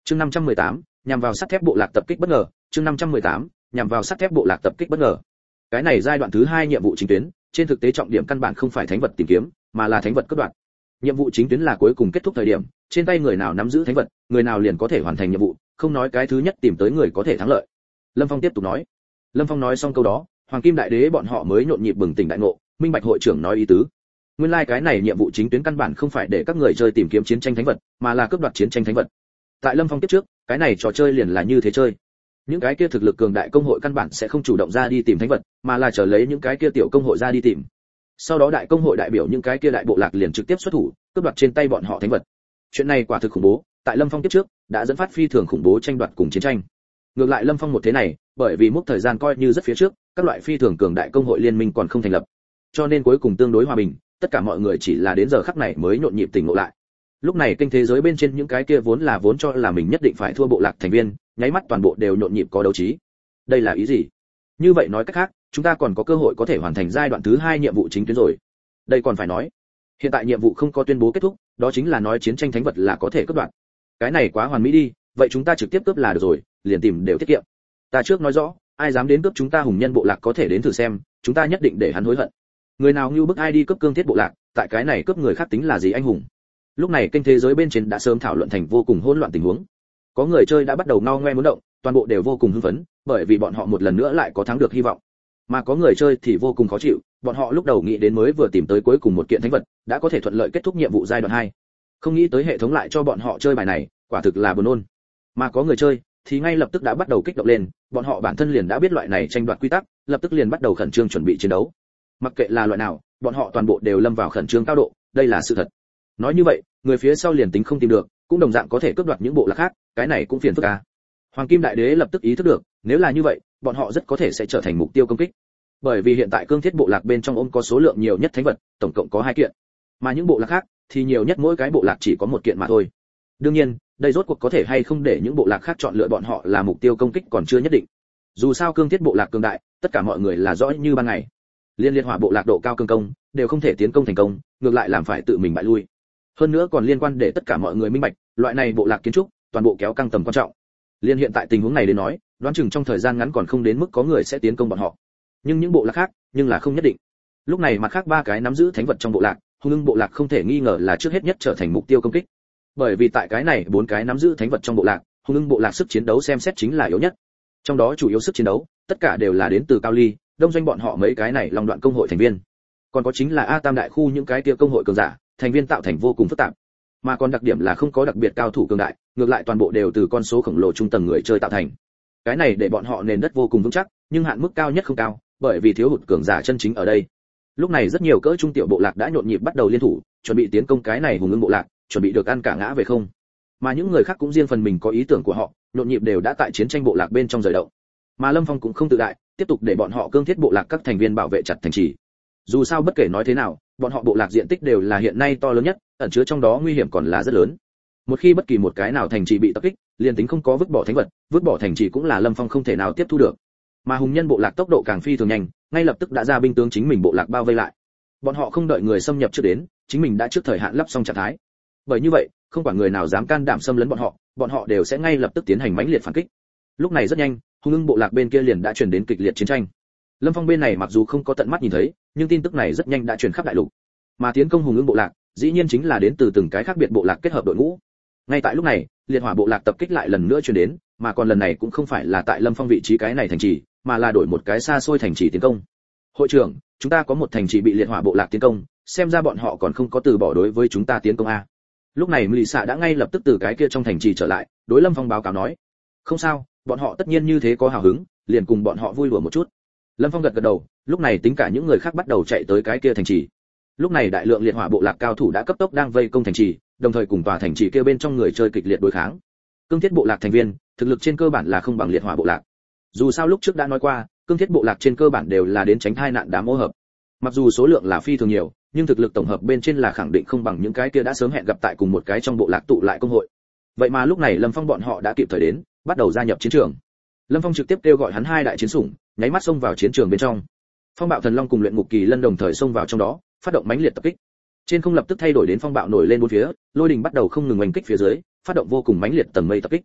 Chương 518, nhằm vào sắt thép bộ lạc tập kích bất ngờ. Chương 518, nhằm vào sắt thép bộ lạc tập kích bất ngờ. Cái này giai đoạn thứ 2 nhiệm vụ chính tuyến, trên thực tế trọng điểm căn bản không phải thánh vật tìm kiếm, mà là thánh vật cướp đoạt. Nhiệm vụ chính tuyến là cuối cùng kết thúc thời điểm, trên tay người nào nắm giữ thánh vật, người nào liền có thể hoàn thành nhiệm vụ, không nói cái thứ nhất tìm tới người có thể thắng lợi. Lâm Phong tiếp tục nói. Lâm Phong nói xong câu đó, Hoàng Kim Đại Đế bọn họ mới nhộn nhịp bừng tỉnh đại ngộ, minh bạch hội trưởng nói ý tứ. Nguyên lai cái này nhiệm vụ chính tuyến căn bản không phải để các người chơi tìm kiếm chiến tranh thánh vật, mà là cướp đoạt chiến tranh thánh vật. Tại Lâm Phong tiếp trước, cái này trò chơi liền là như thế chơi. Những cái kia thực lực cường đại công hội căn bản sẽ không chủ động ra đi tìm thánh vật, mà là chờ lấy những cái kia tiểu công hội ra đi tìm. Sau đó đại công hội đại biểu những cái kia đại bộ lạc liền trực tiếp xuất thủ, cướp đoạt trên tay bọn họ thánh vật. Chuyện này quả thực khủng bố, tại Lâm Phong tiếp trước đã dẫn phát phi thường khủng bố tranh đoạt cùng chiến tranh. Ngược lại Lâm Phong một thế này, bởi vì mốc thời gian coi như rất phía trước, các loại phi thường cường đại công hội liên minh còn không thành lập, cho nên cuối cùng tương đối hòa bình, tất cả mọi người chỉ là đến giờ khắc này mới nhộn nhịp tỉnh ngộ lại. Lúc này kênh thế giới bên trên những cái kia vốn cho là mình nhất định phải thua bộ lạc thành viên, nháy mắt toàn bộ đều nhộn nhịp có đấu trí. Đây là ý gì? Như vậy nói cách khác, chúng ta còn có cơ hội có thể hoàn thành giai đoạn thứ 2 nhiệm vụ chính tuyến rồi. Đây còn phải nói, hiện tại nhiệm vụ không có tuyên bố kết thúc, đó chính là nói chiến tranh thánh vật là có thể cướp đoạt. Cái này quá hoàn mỹ đi, vậy chúng ta trực tiếp cướp là được rồi, liền tìm đều tiết kiệm. Ta trước nói rõ, ai dám đến cướp chúng ta hùng nhân bộ lạc có thể đến thử xem, chúng ta nhất định để hắn hối hận. Người nào như bức ai đi cướp cương thiết bộ lạc, tại cái này cướp người khác tính là gì anh hùng? Lúc này kênh thế giới bên trên đã sớm thảo luận thành vô cùng hỗn loạn tình huống. Có người chơi đã bắt đầu ngao ngoe muốn động, toàn bộ đều vô cùng hưng phấn, bởi vì bọn họ một lần nữa lại có thắng được hy vọng. Mà có người chơi thì vô cùng khó chịu, bọn họ lúc đầu nghĩ đến mới vừa tìm tới cuối cùng một kiện thánh vật, đã có thể thuận lợi kết thúc nhiệm vụ giai đoạn 2. Không nghĩ tới hệ thống lại cho bọn họ chơi bài này, quả thực là buồn nôn. Mà có người chơi thì ngay lập tức đã bắt đầu kích động lên, bọn họ bản thân liền đã biết loại này tranh đoạt quy tắc, lập tức liền bắt đầu khẩn trương chuẩn bị chiến đấu. Mặc kệ là loại nào, bọn họ toàn bộ đều lâm vào khẩn trương cao độ, đây là sự thật. Nói như vậy, người phía sau liền tính không tìm được, cũng đồng dạng có thể cướp đoạt những bộ lạc khác, cái này cũng phiền phức à. Hoàng Kim Đại Đế lập tức ý thức được, nếu là như vậy, bọn họ rất có thể sẽ trở thành mục tiêu công kích. Bởi vì hiện tại cương thiết bộ lạc bên trong ôm có số lượng nhiều nhất thánh vật, tổng cộng có 2 kiện, mà những bộ lạc khác thì nhiều nhất mỗi cái bộ lạc chỉ có 1 kiện mà thôi. Đương nhiên, đây rốt cuộc có thể hay không để những bộ lạc khác chọn lựa bọn họ là mục tiêu công kích còn chưa nhất định. Dù sao cương thiết bộ lạc cường đại, tất cả mọi người là rõ như ban ngày. Liên Liệt Hỏa bộ lạc độ cao cương công, đều không thể tiến công thành công, ngược lại làm phải tự mình bại lui. Hơn nữa còn liên quan để tất cả mọi người minh bạch, loại này bộ lạc kiến trúc, toàn bộ kéo căng tầm quan trọng. Liên hiện tại tình huống này đến nói, đoán chừng trong thời gian ngắn còn không đến mức có người sẽ tiến công bọn họ. Nhưng những bộ lạc khác, nhưng là không nhất định. Lúc này mặt khác 3 cái nắm giữ thánh vật trong bộ lạc, hung ưng bộ lạc không thể nghi ngờ là trước hết nhất trở thành mục tiêu công kích. Bởi vì tại cái này 4 cái nắm giữ thánh vật trong bộ lạc, hung ưng bộ lạc sức chiến đấu xem xét chính là yếu nhất. Trong đó chủ yếu sức chiến đấu, tất cả đều là đến từ Cao Ly, đông doanh bọn họ mấy cái này long đoạn công hội thành viên. Còn có chính là A Tam đại khu những cái kia công hội cường giả, thành viên tạo thành vô cùng phức tạp. Mà còn đặc điểm là không có đặc biệt cao thủ cường đại, ngược lại toàn bộ đều từ con số khổng lồ trung tầng người chơi tạo thành. Cái này để bọn họ nền đất vô cùng vững chắc, nhưng hạn mức cao nhất không cao, bởi vì thiếu hụt cường giả chân chính ở đây. Lúc này rất nhiều cỡ trung tiểu bộ lạc đã nhộn nhịp bắt đầu liên thủ, chuẩn bị tiến công cái này hùng ưng bộ lạc, chuẩn bị được ăn cả ngã về không. Mà những người khác cũng riêng phần mình có ý tưởng của họ, nhộn nhịp đều đã tại chiến tranh bộ lạc bên trong rời động. Mà Lâm Phong cũng không tự đại, tiếp tục để bọn họ cương thiết bộ lạc các thành viên bảo vệ chặt thành trì. Dù sao bất kể nói thế nào, bọn họ bộ lạc diện tích đều là hiện nay to lớn nhất, ẩn chứa trong đó nguy hiểm còn là rất lớn. Một khi bất kỳ một cái nào thành trì bị tập kích, liền tính không có vứt bỏ thánh vật, vứt bỏ thành trì cũng là Lâm Phong không thể nào tiếp thu được. Mà hùng nhân bộ lạc tốc độ càng phi thường nhanh, ngay lập tức đã ra binh tướng chính mình bộ lạc bao vây lại. Bọn họ không đợi người xâm nhập trước đến, chính mình đã trước thời hạn lắp xong trạng thái. Bởi như vậy, không quản người nào dám can đảm xâm lấn bọn họ đều sẽ ngay lập tức tiến hành mãnh liệt phản kích. Lúc này rất nhanh, hung ưng bộ lạc bên kia liền đã truyền đến kịch liệt chiến tranh. Lâm Phong bên này mặc dù không có tận mắt nhìn thấy, nhưng tin tức này rất nhanh đã truyền khắp đại lục. Mà tiến công hùng ưng bộ lạc, dĩ nhiên chính là đến từ từng cái khác biệt bộ lạc kết hợp đội ngũ. Ngay tại lúc này, Liệt Hỏa bộ lạc tập kích lại lần nữa truyền đến, mà còn lần này cũng không phải là tại Lâm Phong vị trí cái này thành trì, mà là đổi một cái xa xôi thành trì tiến công. Hội trưởng, chúng ta có một thành trì bị Liệt Hỏa bộ lạc tiến công, xem ra bọn họ còn không có từ bỏ đối với chúng ta tiến công a. Lúc này Mị Xạ đã ngay lập tức từ cái kia trong thành trì trở lại, đối Lâm Phong báo cáo nói, không sao, bọn họ tất nhiên như thế có hào hứng, liền cùng bọn họ vui đùa một chút. Lâm Phong gật gật đầu, lúc này tính cả những người khác bắt đầu chạy tới cái kia thành trì. Lúc này đại lượng Liệt Hỏa bộ lạc cao thủ đã cấp tốc đang vây công thành trì, đồng thời cùng tòa thành trì kia bên trong người chơi kịch liệt đối kháng. Cương thiết bộ lạc thành viên, thực lực trên cơ bản là không bằng Liệt Hỏa bộ lạc. Dù sao lúc trước đã nói qua, cương thiết bộ lạc trên cơ bản đều là đến tránh tai nạn đám ô hợp. Mặc dù số lượng là phi thường nhiều, nhưng thực lực tổng hợp bên trên là khẳng định không bằng những cái kia đã sớm hẹn gặp tại cùng một cái trong bộ lạc tụ lại công hội. Vậy mà lúc này Lâm Phong bọn họ đã kịp thời đến, bắt đầu gia nhập chiến trường. Lâm Phong trực tiếp kêu gọi hắn 2 đại chiến sủng, nháy mắt xông vào chiến trường bên trong. Phong bạo thần long cùng luyện ngục kỳ lân đồng thời xông vào trong đó, phát động mãnh liệt tập kích. Trên không lập tức thay đổi đến phong bạo nổi lên bốn phía, lôi đình bắt đầu không ngừng oanh kích phía dưới, phát động vô cùng mãnh liệt tầng mây tập kích.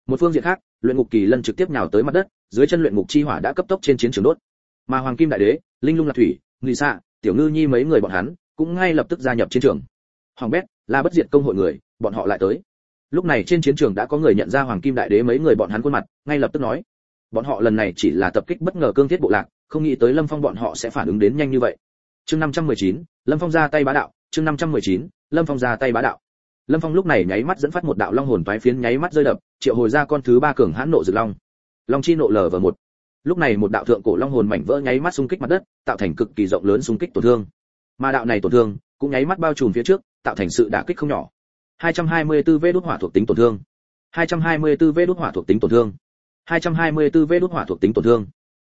Một phương diện khác, luyện ngục kỳ lân trực tiếp nhào tới mặt đất, dưới chân luyện ngục chi hỏa đã cấp tốc trên chiến trường đốt. Mà Hoàng Kim Đại Đế, Linh Lung Lạc Thủy, Ngụy Sa, Tiểu Ngư Nhi mấy người bọn hắn cũng ngay lập tức gia nhập chiến trường. Hoàng Bét, là bất diệt công hội người, bọn họ lại tới. Lúc này trên chiến trường đã có người nhận ra Hoàng Kim Đại Đế mấy người bọn hắn khuôn mặt, ngay lập tức nói: bọn họ lần này chỉ là tập kích bất ngờ Cương Thiết bộ lạc, không nghĩ tới Lâm Phong bọn họ sẽ phản ứng đến nhanh như vậy. Chương 519, Lâm Phong ra tay bá đạo, chương 519, Lâm Phong ra tay bá đạo. Lâm Phong lúc này nháy mắt dẫn phát một đạo long hồn toái phiến nháy mắt rơi đập, triệu hồi ra con thứ 3 cường hãn nộ dược long. Long chi nộ LV1. Lúc này một đạo thượng cổ long hồn mảnh vỡ nháy mắt xung kích mặt đất, tạo thành cực kỳ rộng lớn xung kích tổn thương. Mà đạo này tổn thương cũng nháy mắt bao trùm phía trước, tạo thành sự đả kích không nhỏ. 224 đốt hỏa thuộc tính tổn thương. 224 đốt hỏa thuộc tính tổn thương. 224 đốt hỏa thuộc tính tổn thương.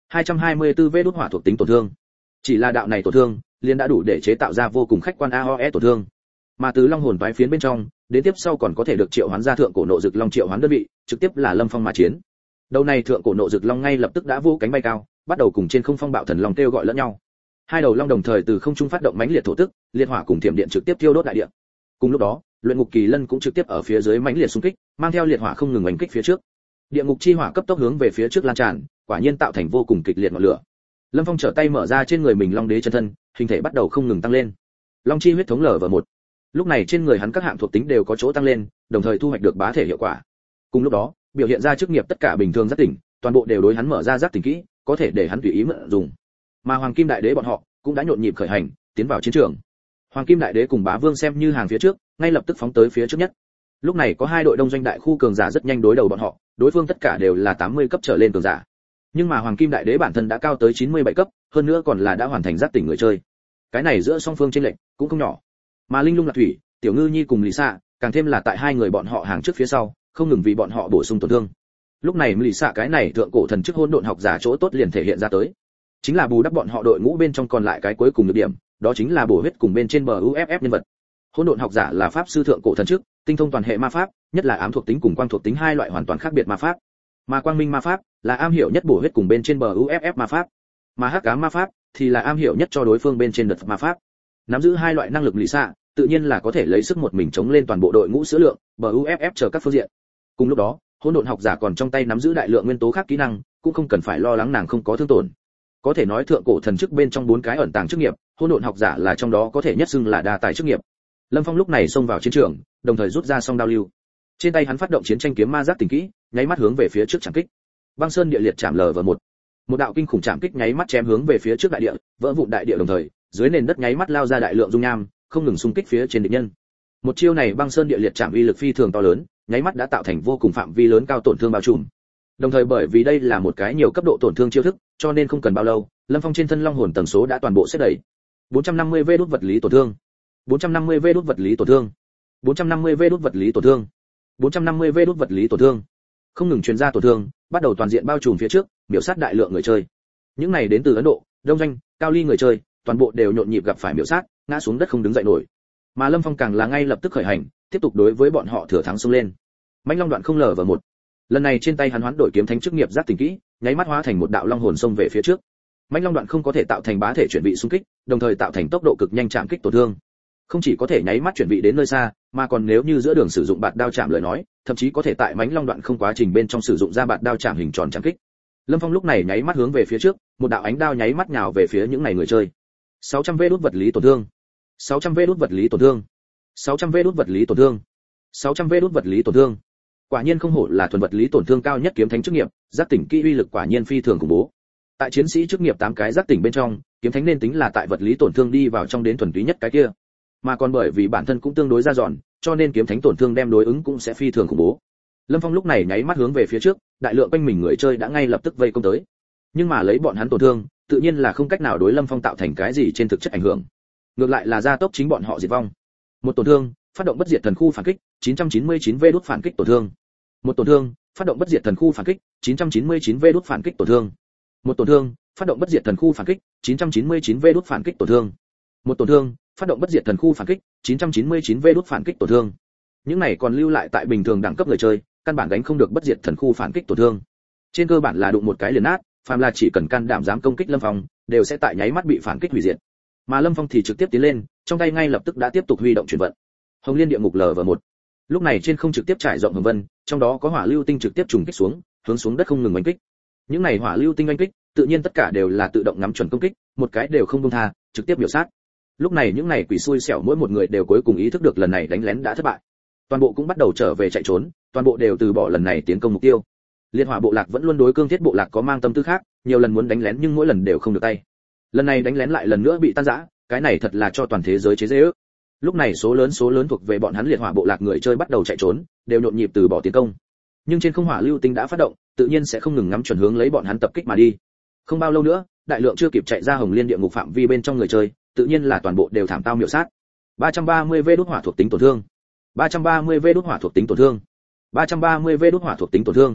224 đốt hỏa thuộc tính tổn thương. Chỉ là đạo này tổn thương, liền đã đủ để chế tạo ra vô cùng khách quan AOE tổn thương. Mà từ long hồn toái phiến bên trong, đến tiếp sau còn có thể được triệu hoán ra thượng cổ nộ dực long triệu hoán đơn vị, trực tiếp là Lâm Phong mà chiến. Đầu này thượng cổ nộ dực long ngay lập tức đã vô cánh bay cao, bắt đầu cùng trên không phong bạo thần long kêu gọi lẫn nhau. Hai đầu long đồng thời từ không trung phát động mãnh liệt thổ tức, liệt hỏa cùng thiểm điện trực tiếp thiêu đốt đại địa. Cùng lúc đó, luyện ngục kỳ lân cũng trực tiếp ở phía dưới mãnh liệt xung kích, mang theo liệt hỏa không ngừng oanh kích phía trước. Địa ngục chi hỏa cấp tốc hướng về phía trước lan tràn, quả nhiên tạo thành vô cùng kịch liệt ngọn lửa. Lâm Phong trở tay mở ra trên người mình long đế chân thân, hình thể bắt đầu không ngừng tăng lên. Long chi huyết thống LV1. Lúc này trên người hắn các hạng thuộc tính đều có chỗ tăng lên, đồng thời thu hoạch được bá thể hiệu quả. Cùng lúc đó, biểu hiện ra chức nghiệp tất cả bình thường giác tỉnh, toàn bộ đều đối hắn mở ra giác tỉnh kỹ, có thể để hắn tùy ý mượn dùng. Mà Hoàng Kim Đại Đế bọn họ cũng đã nhộn nhịp khởi hành, tiến vào chiến trường. Hoàng Kim Đại Đế cùng Bá Vương xem như hàng phía trước, ngay lập tức phóng tới phía trước nhất. Lúc này có hai đội đông doanh đại khu cường giả rất nhanh đối đầu bọn họ, đối phương tất cả đều là 80 cấp trở lên cường giả. Nhưng mà Hoàng Kim Đại Đế bản thân đã cao tới 97 cấp, hơn nữa còn là đã hoàn thành giác tỉnh người chơi. Cái này giữa song phương chênh lệch cũng không nhỏ. Mà Linh Lung Lạc Thủy, Tiểu Ngư Nhi cùng Lý Sa, càng thêm là tại hai người bọn họ hàng trước phía sau, không ngừng vì bọn họ bổ sung tổn thương. Lúc này Lý Sa cái này thượng cổ thần chức hỗn độn học giả chỗ tốt liền thể hiện ra tới. Chính là bù đắp bọn họ đội ngũ bên trong còn lại cái cuối cùng nhược điểm, đó chính là bổ huyết cùng bên trên bờ UFF nhân vật. Hỗn độn học giả là pháp sư thượng cổ thần chức, tinh thông toàn hệ ma pháp, nhất là ám thuộc tính cùng quang thuộc tính hai loại hoàn toàn khác biệt ma pháp. Mà quang minh ma pháp là am hiểu nhất bổ huyết cùng bên trên bờ UFF ma pháp. Mà hắc ám ma pháp thì là am hiểu nhất cho đối phương bên trên đợt ma pháp. Nắm giữ hai loại năng lực Lý Sa, tự nhiên là có thể lấy sức một mình chống lên toàn bộ đội ngũ sữa lượng, bờ UFF chờ các phương diện. Cùng lúc đó, hỗn độn học giả còn trong tay nắm giữ đại lượng nguyên tố khác kỹ năng, cũng không cần phải lo lắng nàng không có thương tổn. Có thể nói thượng cổ thần chức bên trong 4 cái ẩn tàng chức nghiệp, hỗn độn học giả là trong đó có thể nhất xưng là đa tài chức nghiệp. Lâm Phong lúc này xông vào chiến trường, đồng thời rút ra song đao lưu. Trên tay hắn phát động chiến tranh kiếm ma giác tình kỹ, nháy mắt hướng về phía trước chạm kích. Băng Sơn địa liệt chạm LV1. Một đạo kinh khủng chạm kích nháy mắt chém hướng về phía trước đại địa, vỡ vụn đại địa đồng thời, dưới nền đất nháy mắt lao ra đại lượng dung nham, không ngừng xung kích phía trên địch nhân. Một chiêu này Băng Sơn địa liệt chạm uy lực phi thường to lớn, nháy mắt đã tạo thành vô cùng phạm vi lớn cao tổn thương bao trùm. Đồng thời bởi vì đây là một cái nhiều cấp độ tổn thương chiêu thức, cho nên không cần bao lâu, Lâm Phong trên thân long hồn tần số đã toàn bộ xếp đầy. 450V đốt vật lý tổn thương. 450V đốt vật lý tổn thương. 450V đốt vật lý tổn thương. 450V đốt vật lý tổn thương. Không ngừng truyền ra tổn thương, bắt đầu toàn diện bao trùm phía trước, miểu sát đại lượng người chơi. Những này đến từ Ấn Độ, Đông Doanh, Cao Ly người chơi, toàn bộ đều nhộn nhịp gặp phải miểu sát, ngã xuống đất không đứng dậy nổi. Mà Lâm Phong càng là ngay lập tức khởi hành, tiếp tục đối với bọn họ thừa thắng xông lên. Mãnh Long đoạn không LV1. Lần này trên tay hắn hoán đổi kiếm thánh chức nghiệp giác tình kỹ, nháy mắt hóa thành một đạo long hồn xông về phía trước. Mãnh Long đoạn không có thể tạo thành bá thể chuyển vị xung kích, đồng thời tạo thành tốc độ cực nhanh chạm kích tổn thương. Không chỉ có thể nháy mắt chuyển vị đến nơi xa, mà còn nếu như giữa đường sử dụng bạt đao chạm lời nói, thậm chí có thể tại Mãnh Long đoạn không quá trình bên trong sử dụng ra bạt đao chạm hình tròn chạm kích. Lâm Phong lúc này nháy mắt hướng về phía trước, một đạo ánh đao nháy mắt nhào về phía những này người chơi. 600V đốt vật lý tổn thương. 600V đốt vật lý tổn thương. 600V đốt vật lý tổn thương. 600V đốt vật lý tổn thương. Quả nhiên không hổ là thuần vật lý tổn thương cao nhất kiếm thánh chức nghiệp, giác tỉnh kỹ uy lực quả nhiên phi thường khủng bố. Tại chiến sĩ chức nghiệp 8 cái giác tỉnh bên trong, kiếm thánh nên tính là tại vật lý tổn thương đi vào trong đến thuần túy nhất cái kia. Mà còn bởi vì bản thân cũng tương đối ra dọn, cho nên kiếm thánh tổn thương đem đối ứng cũng sẽ phi thường khủng bố. Lâm Phong lúc này nháy mắt hướng về phía trước, đại lượng quanh mình người chơi đã ngay lập tức vây công tới. Nhưng mà lấy bọn hắn tổn thương, tự nhiên là không cách nào đối Lâm Phong tạo thành cái gì trên thực chất ảnh hưởng. Ngược lại là gia tốc chính bọn họ diệt vong. Một tổn thương, phát động bất diệt thần khu phản kích, 999V đốt phản kích tổn thương. Một tổn thương, phát động bất diệt thần khu phản kích, 999V đốt phản kích tổn thương. Một tổn thương, phát động bất diệt thần khu phản kích, 999V đốt phản kích tổn thương. Một tổn thương, phát động bất diệt thần khu phản kích, 999V đốt phản kích tổn thương. Những này còn lưu lại tại bình thường đẳng cấp người chơi, căn bản đánh không được bất diệt thần khu phản kích tổn thương. Trên cơ bản là đụng một cái liền nát, phàm là chỉ cần can đảm dám công kích Lâm Phong, đều sẽ tại nháy mắt bị phản kích hủy diệt. Mà Lâm Phong thì trực tiếp tiến lên, trong tay ngay lập tức đã tiếp tục huy động chuyển vận. Hồng Liên địa ngục LV1. Lúc này trên không trực tiếp trải rộng hồng vân, trong đó có hỏa lưu tinh trực tiếp trùng kích xuống, hướng xuống đất không ngừng đánh kích. Những này hỏa lưu tinh đánh kích, tự nhiên tất cả đều là tự động ngắm chuẩn công kích, một cái đều không buông tha, trực tiếp biểu sát. Lúc này những này quỷ xui xẻo mỗi một người đều cuối cùng ý thức được lần này đánh lén đã thất bại. Toàn bộ cũng bắt đầu trở về chạy trốn, toàn bộ đều từ bỏ lần này tiến công mục tiêu. Liệt hỏa bộ lạc vẫn luôn đối cương thiết bộ lạc có mang tâm tư khác, nhiều lần muốn đánh lén nhưng mỗi lần đều không được tay. Lần này đánh lén lại lần nữa bị tan rã, cái này thật là cho toàn thế giới chế giễu. Lúc này số lớn thuộc về bọn hắn liệt hỏa bộ lạc người chơi bắt đầu chạy trốn, đều nhộn nhịp từ bỏ tiến công. Nhưng trên không hỏa lưu tinh đã phát động, tự nhiên sẽ không ngừng ngắm chuẩn hướng lấy bọn hắn tập kích mà đi. Không bao lâu nữa, đại lượng chưa kịp chạy ra Hồng Liên địa ngục phạm vi bên trong người chơi, tự nhiên là toàn bộ đều thảm tao miểu sát. 330V đốt hỏa thuộc tính tổn thương. 330V đốt hỏa thuộc tính tổn thương. 330V đốt hỏa thuộc tính tổn thương.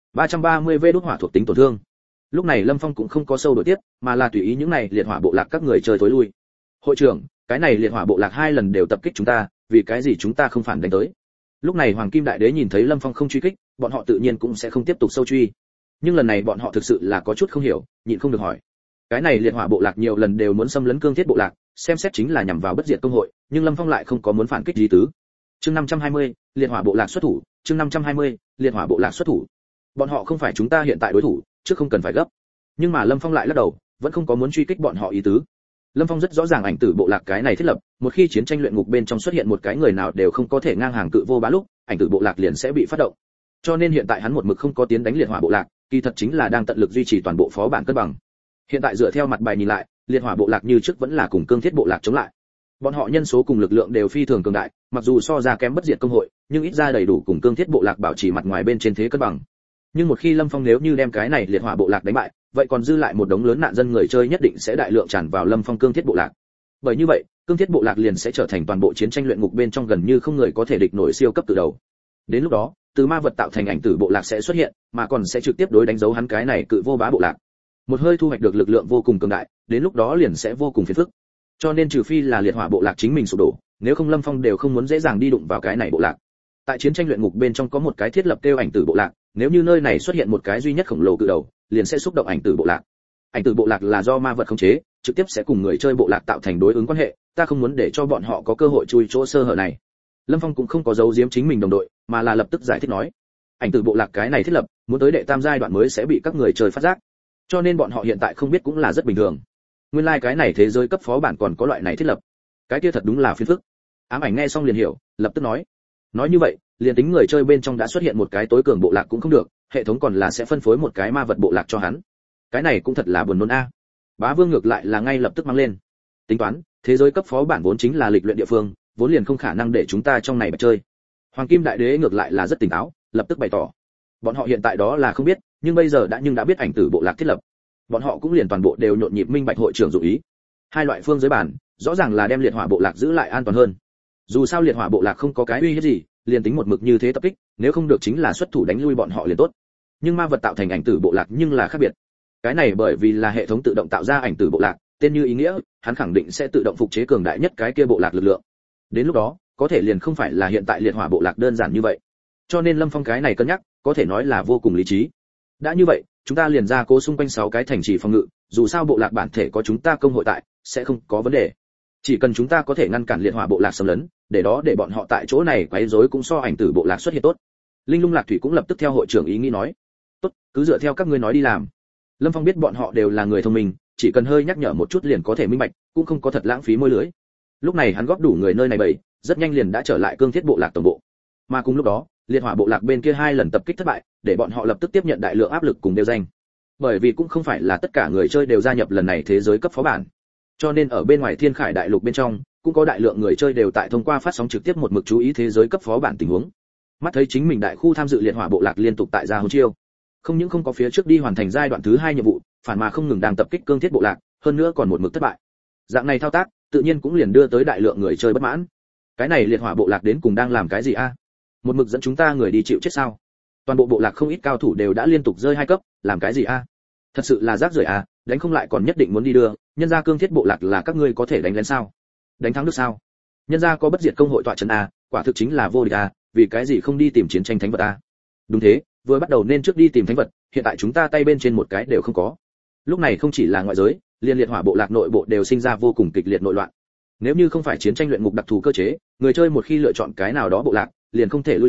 330V đốt hỏa thuộc tính tổn thương. Lúc này Lâm Phong cũng không có sâu đổi tiếp, mà là tùy ý những này liệt hỏa bộ lạc các người chơi thối lui. Hội trưởng, cái này liệt hỏa bộ lạc 2 lần đều tập kích chúng ta, vì cái gì chúng ta không phản đánh tới? Lúc này Hoàng Kim Đại Đế nhìn thấy Lâm Phong không truy kích, bọn họ tự nhiên cũng sẽ không tiếp tục sâu truy. Nhưng lần này bọn họ thực sự là có chút không hiểu, nhịn không được hỏi. Cái này liệt hỏa bộ lạc nhiều lần đều muốn xâm lấn cương thiết bộ lạc, xem xét chính là nhằm vào bất diệt công hội, nhưng Lâm Phong lại không có muốn phản kích gì tứ. Chương 520, liệt hỏa bộ lạc xuất thủ, chương 520, liệt hỏa bộ lạc xuất thủ. Bọn họ không phải chúng ta hiện tại đối thủ, chứ không cần phải gấp. Nhưng mà Lâm Phong lại lắc đầu, vẫn không có muốn truy kích bọn họ ý tứ. Lâm Phong rất rõ ràng ảnh tử bộ lạc cái này thiết lập, một khi chiến tranh luyện ngục bên trong xuất hiện một cái người nào đều không có thể ngang hàng cự vô bá lúc, ảnh tử bộ lạc liền sẽ bị phát động. Cho nên hiện tại hắn một mực không có tiến đánh liệt hỏa bộ lạc, kỳ thật chính là đang tận lực duy trì toàn bộ phó bản cân bằng. Hiện tại dựa theo mặt bài nhìn lại, liệt hỏa bộ lạc như trước vẫn là cùng cương thiết bộ lạc chống lại. Bọn họ nhân số cùng lực lượng đều phi thường cường đại, mặc dù so ra kém bất diệt công hội, nhưng ít ra đầy đủ cùng cương thiết bộ lạc bảo trì mặt ngoài bên trên thế cân bằng. Nhưng một khi Lâm Phong nếu như đem cái này liệt hỏa bộ lạc đánh bại, vậy còn dư lại một đống lớn nạn dân người chơi nhất định sẽ đại lượng tràn vào Lâm Phong cương thiết bộ lạc. Bởi như vậy, cương thiết bộ lạc liền sẽ trở thành toàn bộ chiến tranh luyện ngục bên trong gần như không người có thể địch nổi siêu cấp từ đầu. Đến lúc đó, từ ma vật tạo thành ảnh tử bộ lạc sẽ xuất hiện, mà còn sẽ trực tiếp đối đánh dấu hắn cái này cự vô bá bộ lạc. Một hơi thu hoạch được lực lượng vô cùng cường đại, đến lúc đó liền sẽ vô cùng phiền phức. Cho nên trừ phi là liệt hỏa bộ lạc chính mình sụp đổ, nếu không Lâm Phong đều không muốn dễ dàng đi đụng vào cái này bộ lạc. Tại chiến tranh luyện ngục bên trong có một cái thiết lập kêu ảnh tử bộ lạc, nếu như nơi này xuất hiện một cái duy nhất khổng lồ cự đầu, liền sẽ xúc động ảnh tử bộ lạc. Ảnh tử bộ lạc là do ma vật khống chế, trực tiếp sẽ cùng người chơi bộ lạc tạo thành đối ứng quan hệ, ta không muốn để cho bọn họ có cơ hội chui chỗ sơ hở này. Lâm Phong cũng không có giấu giếm chính mình đồng đội, mà là lập tức giải thích nói, ảnh tử bộ lạc cái này thiết lập, muốn tới đệ tam giai đoạn mới sẽ bị các người chơi phát giác, cho nên bọn họ hiện tại không biết cũng là rất bình thường. Nguyên lai cái này thế giới cấp phó bản còn có loại này thiết lập, cái kia thật đúng là phiền phức. Ám Ảnh nghe xong liền hiểu, lập tức nói như vậy, liền tính người chơi bên trong đã xuất hiện một cái tối cường bộ lạc cũng không được, hệ thống còn là sẽ phân phối một cái ma vật bộ lạc cho hắn. Cái này cũng thật là buồn nôn a. Bá Vương ngược lại là ngay lập tức mang lên. Tính toán, thế giới cấp phó bản vốn chính là lịch luyện địa phương, vốn liền không khả năng để chúng ta trong này bạch chơi. Hoàng Kim Đại Đế ngược lại là rất tỉnh táo, lập tức bày tỏ. Bọn họ hiện tại đó là không biết, nhưng bây giờ đã biết ảnh tử bộ lạc thiết lập. Bọn họ cũng liền toàn bộ đều nhộn nhịp minh bạch hội trưởng dụ ý. Hai loại phương giới bản, rõ ràng là đem liệt hỏa bộ lạc giữ lại an toàn hơn. Dù sao liệt hỏa bộ lạc không có cái uy hiếp gì, liền tính một mực như thế tập kích, nếu không được chính là xuất thủ đánh lui bọn họ liền tốt. Nhưng ma vật tạo thành ảnh tử bộ lạc nhưng là khác biệt. Cái này bởi vì là hệ thống tự động tạo ra ảnh tử bộ lạc, tên như ý nghĩa, hắn khẳng định sẽ tự động phục chế cường đại nhất cái kia bộ lạc lực lượng. Đến lúc đó, có thể liền không phải là hiện tại liệt hỏa bộ lạc đơn giản như vậy. Cho nên Lâm Phong cái này cân nhắc, có thể nói là vô cùng lý trí. Đã như vậy, chúng ta liền ra cố xung quanh 6 cái thành trì phòng ngự, dù sao bộ lạc bản thể có chúng ta công hội tại, sẽ không có vấn đề. Chỉ cần chúng ta có thể ngăn cản liệt hỏa bộ lạc xâm lấn, để bọn họ tại chỗ này quấy rối cũng so ảnh tử bộ lạc xuất hiện tốt. Linh Lung Lạc Thủy cũng lập tức theo hội trưởng ý nghĩ nói, tốt, cứ dựa theo các ngươi nói đi làm. Lâm Phong biết bọn họ đều là người thông minh, chỉ cần hơi nhắc nhở một chút liền có thể minh bạch, cũng không có thật lãng phí môi lưới. Lúc này hắn góp đủ người nơi này bầy, rất nhanh liền đã trở lại cương thiết bộ lạc tổng bộ. Mà cùng lúc đó, liệt hỏa bộ lạc bên kia 2 lần tập kích thất bại, để bọn họ lập tức tiếp nhận đại lượng áp lực cùng đeo danh. Bởi vì cũng không phải là tất cả người chơi đều gia nhập lần này thế giới cấp phó bản, cho nên ở bên ngoài Thiên Khải đại lục bên trong, cũng có đại lượng người chơi đều tại thông qua phát sóng trực tiếp một mực chú ý thế giới cấp phó bản tình huống. Mắt thấy chính mình đại khu tham dự liệt hỏa bộ lạc liên tục tại ra hôn chiêu, không những không có phía trước đi hoàn thành giai đoạn thứ 2 nhiệm vụ, phản mà không ngừng đang tập kích cương thiết bộ lạc, hơn nữa còn một mực thất bại. Dạng này thao tác, tự nhiên cũng liền đưa tới đại lượng người chơi bất mãn. Cái này liệt hỏa bộ lạc đến cùng đang làm cái gì a? Một mực dẫn chúng ta người đi chịu chết sao? Toàn bộ bộ lạc không ít cao thủ đều đã liên tục rơi 2 cấp, làm cái gì a? Thật sự là rác rưởi a, đánh không lại còn nhất định muốn đi đưa, nhân gia cương thiết bộ lạc là các ngươi có thể đánh lên sao? Đánh thắng được sao? Nhân gia có bất diệt công hội tọa trấn a, quả thực chính là vô địch a, vì cái gì không đi tìm chiến tranh thánh vật a? Đúng thế, vừa bắt đầu nên trước đi tìm thánh vật, hiện tại chúng ta tay bên trên một cái đều không có. Lúc này không chỉ là ngoại giới, liên liệt hỏa bộ lạc nội bộ đều sinh ra vô cùng kịch liệt nội loạn. Nếu như không phải chiến tranh luyện ngục đặc thù cơ chế, người chơi một khi lựa chọn cái nào đó bộ lạc, liền không thể lui ra,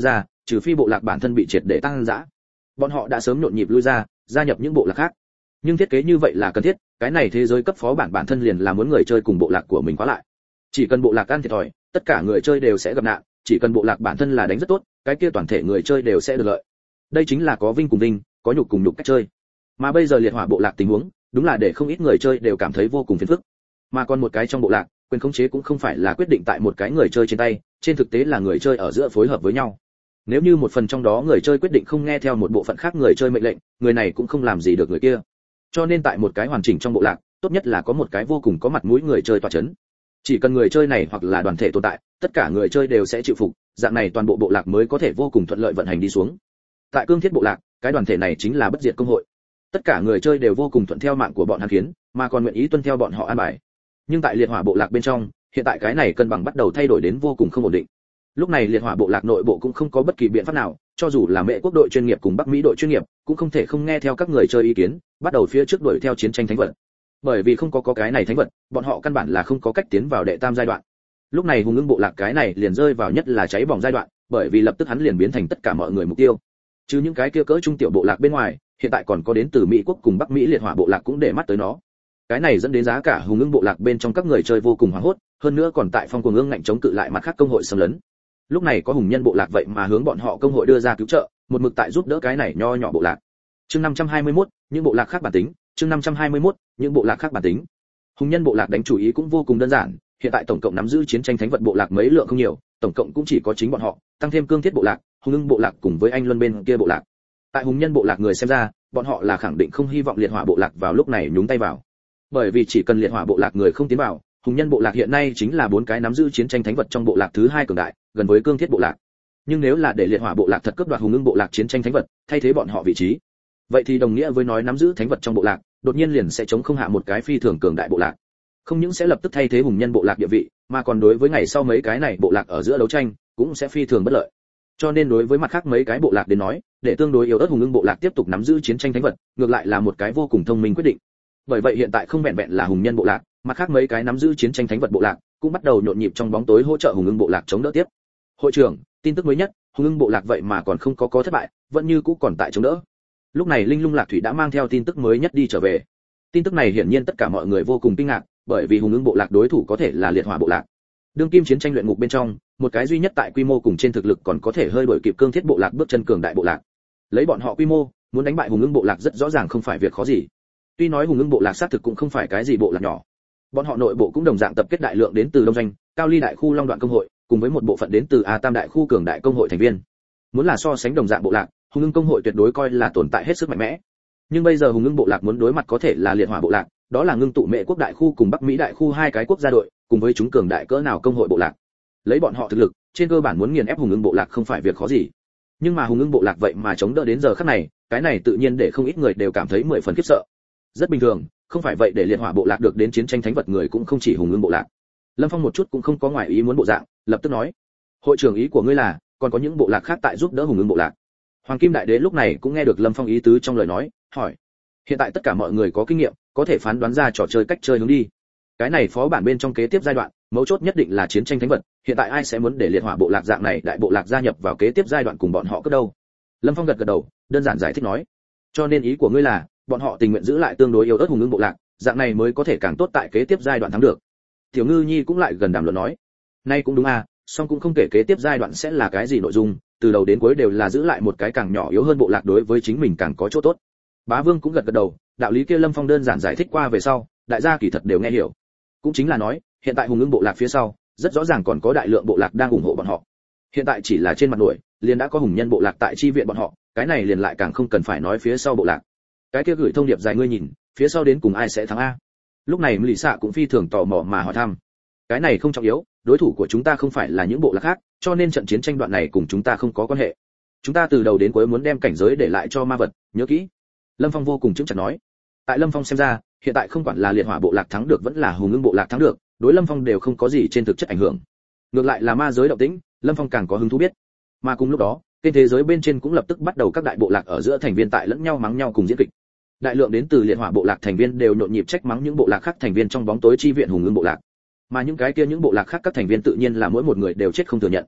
trừ phi bộ lạc bản thân bị triệt để tăng dã. Bọn họ đã sớm nhộn nhịp lui ra, gia nhập những bộ lạc khác. Nhưng thiết kế như vậy là cần thiết, cái này thế giới cấp phó bản thân liền là muốn người chơi cùng bộ lạc của mình quá lại. Chỉ cần bộ lạc ăn thiệt thòi, tất cả người chơi đều sẽ gặp nạn, chỉ cần bộ lạc bản thân là đánh rất tốt, cái kia toàn thể người chơi đều sẽ được lợi. Đây chính là có vinh cùng vinh, có nhục cùng nhục cách chơi. Mà bây giờ liệt hỏa bộ lạc tình huống, đúng là để không ít người chơi đều cảm thấy vô cùng phiền phức. Mà còn một cái trong bộ lạc, quyền khống chế cũng không phải là quyết định tại một cái người chơi trên tay, trên thực tế là người chơi ở giữa phối hợp với nhau. Nếu như một phần trong đó người chơi quyết định không nghe theo một bộ phận khác người chơi mệnh lệnh, người này cũng không làm gì được người kia. Cho nên tại một cái hoàn chỉnh trong bộ lạc, tốt nhất là có một cái vô cùng có mặt mũi người chơi tọa chấn. Chỉ cần người chơi này hoặc là đoàn thể tồn tại, tất cả người chơi đều sẽ chịu phục, dạng này toàn bộ bộ lạc mới có thể vô cùng thuận lợi vận hành đi xuống. Tại Cương Thiết bộ lạc, cái đoàn thể này chính là bất diệt công hội. Tất cả người chơi đều vô cùng thuận theo mạng của bọn hắn khiến, mà còn nguyện ý tuân theo bọn họ an bài. Nhưng tại liệt hỏa bộ lạc bên trong, hiện tại cái này cân bằng bắt đầu thay đổi đến vô cùng không ổn định. Lúc này liệt hỏa bộ lạc nội bộ cũng không có bất kỳ biện pháp nào, cho dù là Mễ quốc đội chuyên nghiệp cùng Bắc Mỹ đội chuyên nghiệp, cũng không thể không nghe theo các người chơi ý kiến, bắt đầu phía trước đuổi theo chiến tranh thánh vật. Bởi vì không có cái này thánh vật, bọn họ căn bản là không có cách tiến vào đệ tam giai đoạn. Lúc này hùng ưng bộ lạc cái này liền rơi vào nhất là cháy bỏng giai đoạn, bởi vì lập tức hắn liền biến thành tất cả mọi người mục tiêu. Chứ những cái kia cỡ trung tiểu bộ lạc bên ngoài, hiện tại còn có đến từ Mỹ quốc cùng Bắc Mỹ liệt hỏa bộ lạc cũng để mắt tới nó. Cái này dẫn đến giá cả hùng ưng bộ lạc bên trong các người chơi vô cùng hoảng hốt, hơn nữa còn tại phong cuồng ương ngạnh chống cự lại mặt khác công hội xâm lấn. Lúc này có hùng nhân bộ lạc vậy mà hướng bọn họ công hội đưa ra cứu trợ, một mực tại giúp đỡ cái này nho nhỏ bộ lạc. Chương 521, những bộ lạc khác bản tính, chương 521, những bộ lạc khác bản tính. Hùng nhân bộ lạc đánh chủ ý cũng vô cùng đơn giản, hiện tại tổng cộng nắm giữ chiến tranh thánh vật bộ lạc mấy lượng không nhiều, tổng cộng cũng chỉ có chính bọn họ, tăng thêm Cương Thiết bộ lạc, hùng ưng bộ lạc cùng với anh luân bên kia bộ lạc. Tại hùng nhân bộ lạc người xem ra, bọn họ là khẳng định không hy vọng liệt hỏa bộ lạc vào lúc này nhúng tay vào. Bởi vì chỉ cần liệt hỏa bộ lạc người không tiến vào, hùng nhân bộ lạc hiện nay chính là 4 cái nắm giữ chiến tranh thánh vật trong bộ lạc thứ 2 cường đại, gần với Cương Thiết bộ lạc. Nhưng nếu là để liệt hỏa bộ lạc thật cướp đoạt hùng ưng bộ lạc chiến tranh thánh vật, thay thế bọn họ vị trí, vậy thì đồng nghĩa với nói nắm giữ thánh vật trong bộ lạc, đột nhiên liền sẽ chống không hạ một cái phi thường cường đại bộ lạc. Không những sẽ lập tức thay thế hùng nhân bộ lạc địa vị, mà còn đối với ngày sau mấy cái này bộ lạc ở giữa đấu tranh, cũng sẽ phi thường bất lợi. Cho nên đối với mặt khác mấy cái bộ lạc đến nói, để tương đối yếu ớt hùng ưng bộ lạc tiếp tục nắm giữ chiến tranh thánh vật, ngược lại là một cái vô cùng thông minh quyết định. Bởi vậy hiện tại không vẹn vẹn là hùng nhân bộ lạc, mặt khác mấy cái nắm giữ chiến tranh thánh vật bộ lạc cũng bắt đầu nhộn nhịp trong bóng tối hỗ trợ hùng ưng bộ lạc chống đỡ tiếp. Hội trưởng, tin tức mới nhất, hùng ưng bộ lạc vậy mà còn không có thất bại, vẫn như cũ còn tại chống đỡ. Lúc này Linh Lung Lạc Thủy đã mang theo tin tức mới nhất đi trở về. Tin tức này hiển nhiên tất cả mọi người vô cùng kinh ngạc, bởi vì hùng ưng bộ lạc đối thủ có thể là liệt hỏa bộ lạc. Đương kim chiến tranh luyện ngục bên trong, một cái duy nhất tại quy mô cùng trên thực lực còn có thể hơi đuổi kịp Cương Thiết bộ lạc bước chân cường đại bộ lạc. Lấy bọn họ quy mô, muốn đánh bại hùng ưng bộ lạc rất rõ ràng không phải việc khó gì. Tuy nói hùng ưng bộ lạc xác thực cũng không phải cái gì bộ lạc nhỏ, bọn họ nội bộ cũng đồng dạng tập kết đại lượng đến từ Đông Doanh, Cao Ly đại khu Long Đoạn công hội, cùng với một bộ phận đến từ A Tam đại khu cường đại công hội thành viên. Muốn là so sánh đồng dạng bộ lạc, hùng ưng công hội tuyệt đối coi là tồn tại hết sức mạnh mẽ. Nhưng bây giờ hùng ưng bộ lạc muốn đối mặt có thể là liệt hỏa bộ lạc, đó là ngưng tụ Mễ quốc đại khu cùng Bắc Mỹ đại khu 2 cái quốc gia đội, cùng với chúng cường đại cỡ nào công hội bộ lạc. Lấy bọn họ thực lực, trên cơ bản muốn nghiền ép hùng ưng bộ lạc không phải việc khó gì. Nhưng mà hùng ưng bộ lạc vậy mà chống đỡ đến giờ khắc này, cái này tự nhiên để không ít người đều cảm thấy 10 phần khiếp sợ. Rất bình thường, không phải vậy để liệt hỏa bộ lạc được đến chiến tranh thánh vật người cũng không chỉ hùng ưng bộ lạc. Lâm Phong một chút cũng không có ngoài ý muốn bộ dạng, lập tức nói: "Hội trưởng, ý của ngươi là còn có những bộ lạc khác tại giúp đỡ hùng ưng bộ lạc?" Hoàng Kim Đại Đế lúc này cũng nghe được Lâm Phong ý tứ trong lời nói, hỏi: "Hiện tại tất cả mọi người có kinh nghiệm, có thể phán đoán ra trò chơi cách chơi hướng đi. Cái này phó bản bên trong kế tiếp giai đoạn, mấu chốt nhất định là chiến tranh thánh vật, hiện tại ai sẽ muốn để liệt hỏa bộ lạc dạng này đại bộ lạc gia nhập vào kế tiếp giai đoạn cùng bọn họ cướp đâu?" Lâm Phong gật gật đầu, đơn giản giải thích nói: "Cho nên ý của ngươi là, bọn họ tình nguyện giữ lại tương đối yếu ớt hùng ưng bộ lạc, dạng này mới có thể càng tốt tại kế tiếp giai đoạn thắng được." Tiểu Ngư Nhi cũng lại gần đàm luận nói: "Nay cũng đúng à, song cũng không kể kế tiếp giai đoạn sẽ là cái gì nội dung, từ đầu đến cuối đều là giữ lại một cái càng nhỏ yếu hơn bộ lạc đối với chính mình càng có chỗ tốt." Bá Vương cũng gật gật đầu, đạo lý kia Lâm Phong đơn giản giải thích qua về sau, đại gia kỳ thật đều nghe hiểu. Cũng chính là nói, hiện tại hùng ưng bộ lạc phía sau, rất rõ ràng còn có đại lượng bộ lạc đang ủng hộ bọn họ. Hiện tại chỉ là trên mặt nổi, liền đã có hùng nhân bộ lạc tại chi viện bọn họ, cái này liền lại càng không cần phải nói phía sau bộ lạc. Cái kia gửi thông điệp dài ngươi nhìn, phía sau đến cùng ai sẽ thắng a? Lúc này Lý Sạ cũng phi thường tò mò mà hỏi thăm. Cái này không trọng yếu, đối thủ của chúng ta không phải là những bộ lạc khác, cho nên trận chiến tranh đoạn này cùng chúng ta không có quan hệ. Chúng ta từ đầu đến cuối muốn đem cảnh giới để lại cho ma vật, nhớ kỹ. Lâm Phong vô cùng chững chặt nói. Tại Lâm Phong xem ra, hiện tại không quản là liệt hỏa bộ lạc thắng được vẫn là hùng ưng bộ lạc thắng được, đối Lâm Phong đều không có gì trên thực chất ảnh hưởng. Ngược lại là ma giới động tĩnh, Lâm Phong càng có hứng thú biết. Mà cùng lúc đó, kênh thế giới bên trên cũng lập tức bắt đầu các đại bộ lạc ở giữa thành viên tại lẫn nhau mắng nhau cùng diễn kịch. Đại lượng đến từ liệt hỏa bộ lạc thành viên đều nhộn nhịp trách mắng những bộ lạc khác thành viên trong bóng tối chi viện hùng ưng bộ lạc. Mà những cái kia những bộ lạc khác các thành viên tự nhiên là mỗi một người đều chết không thừa nhận.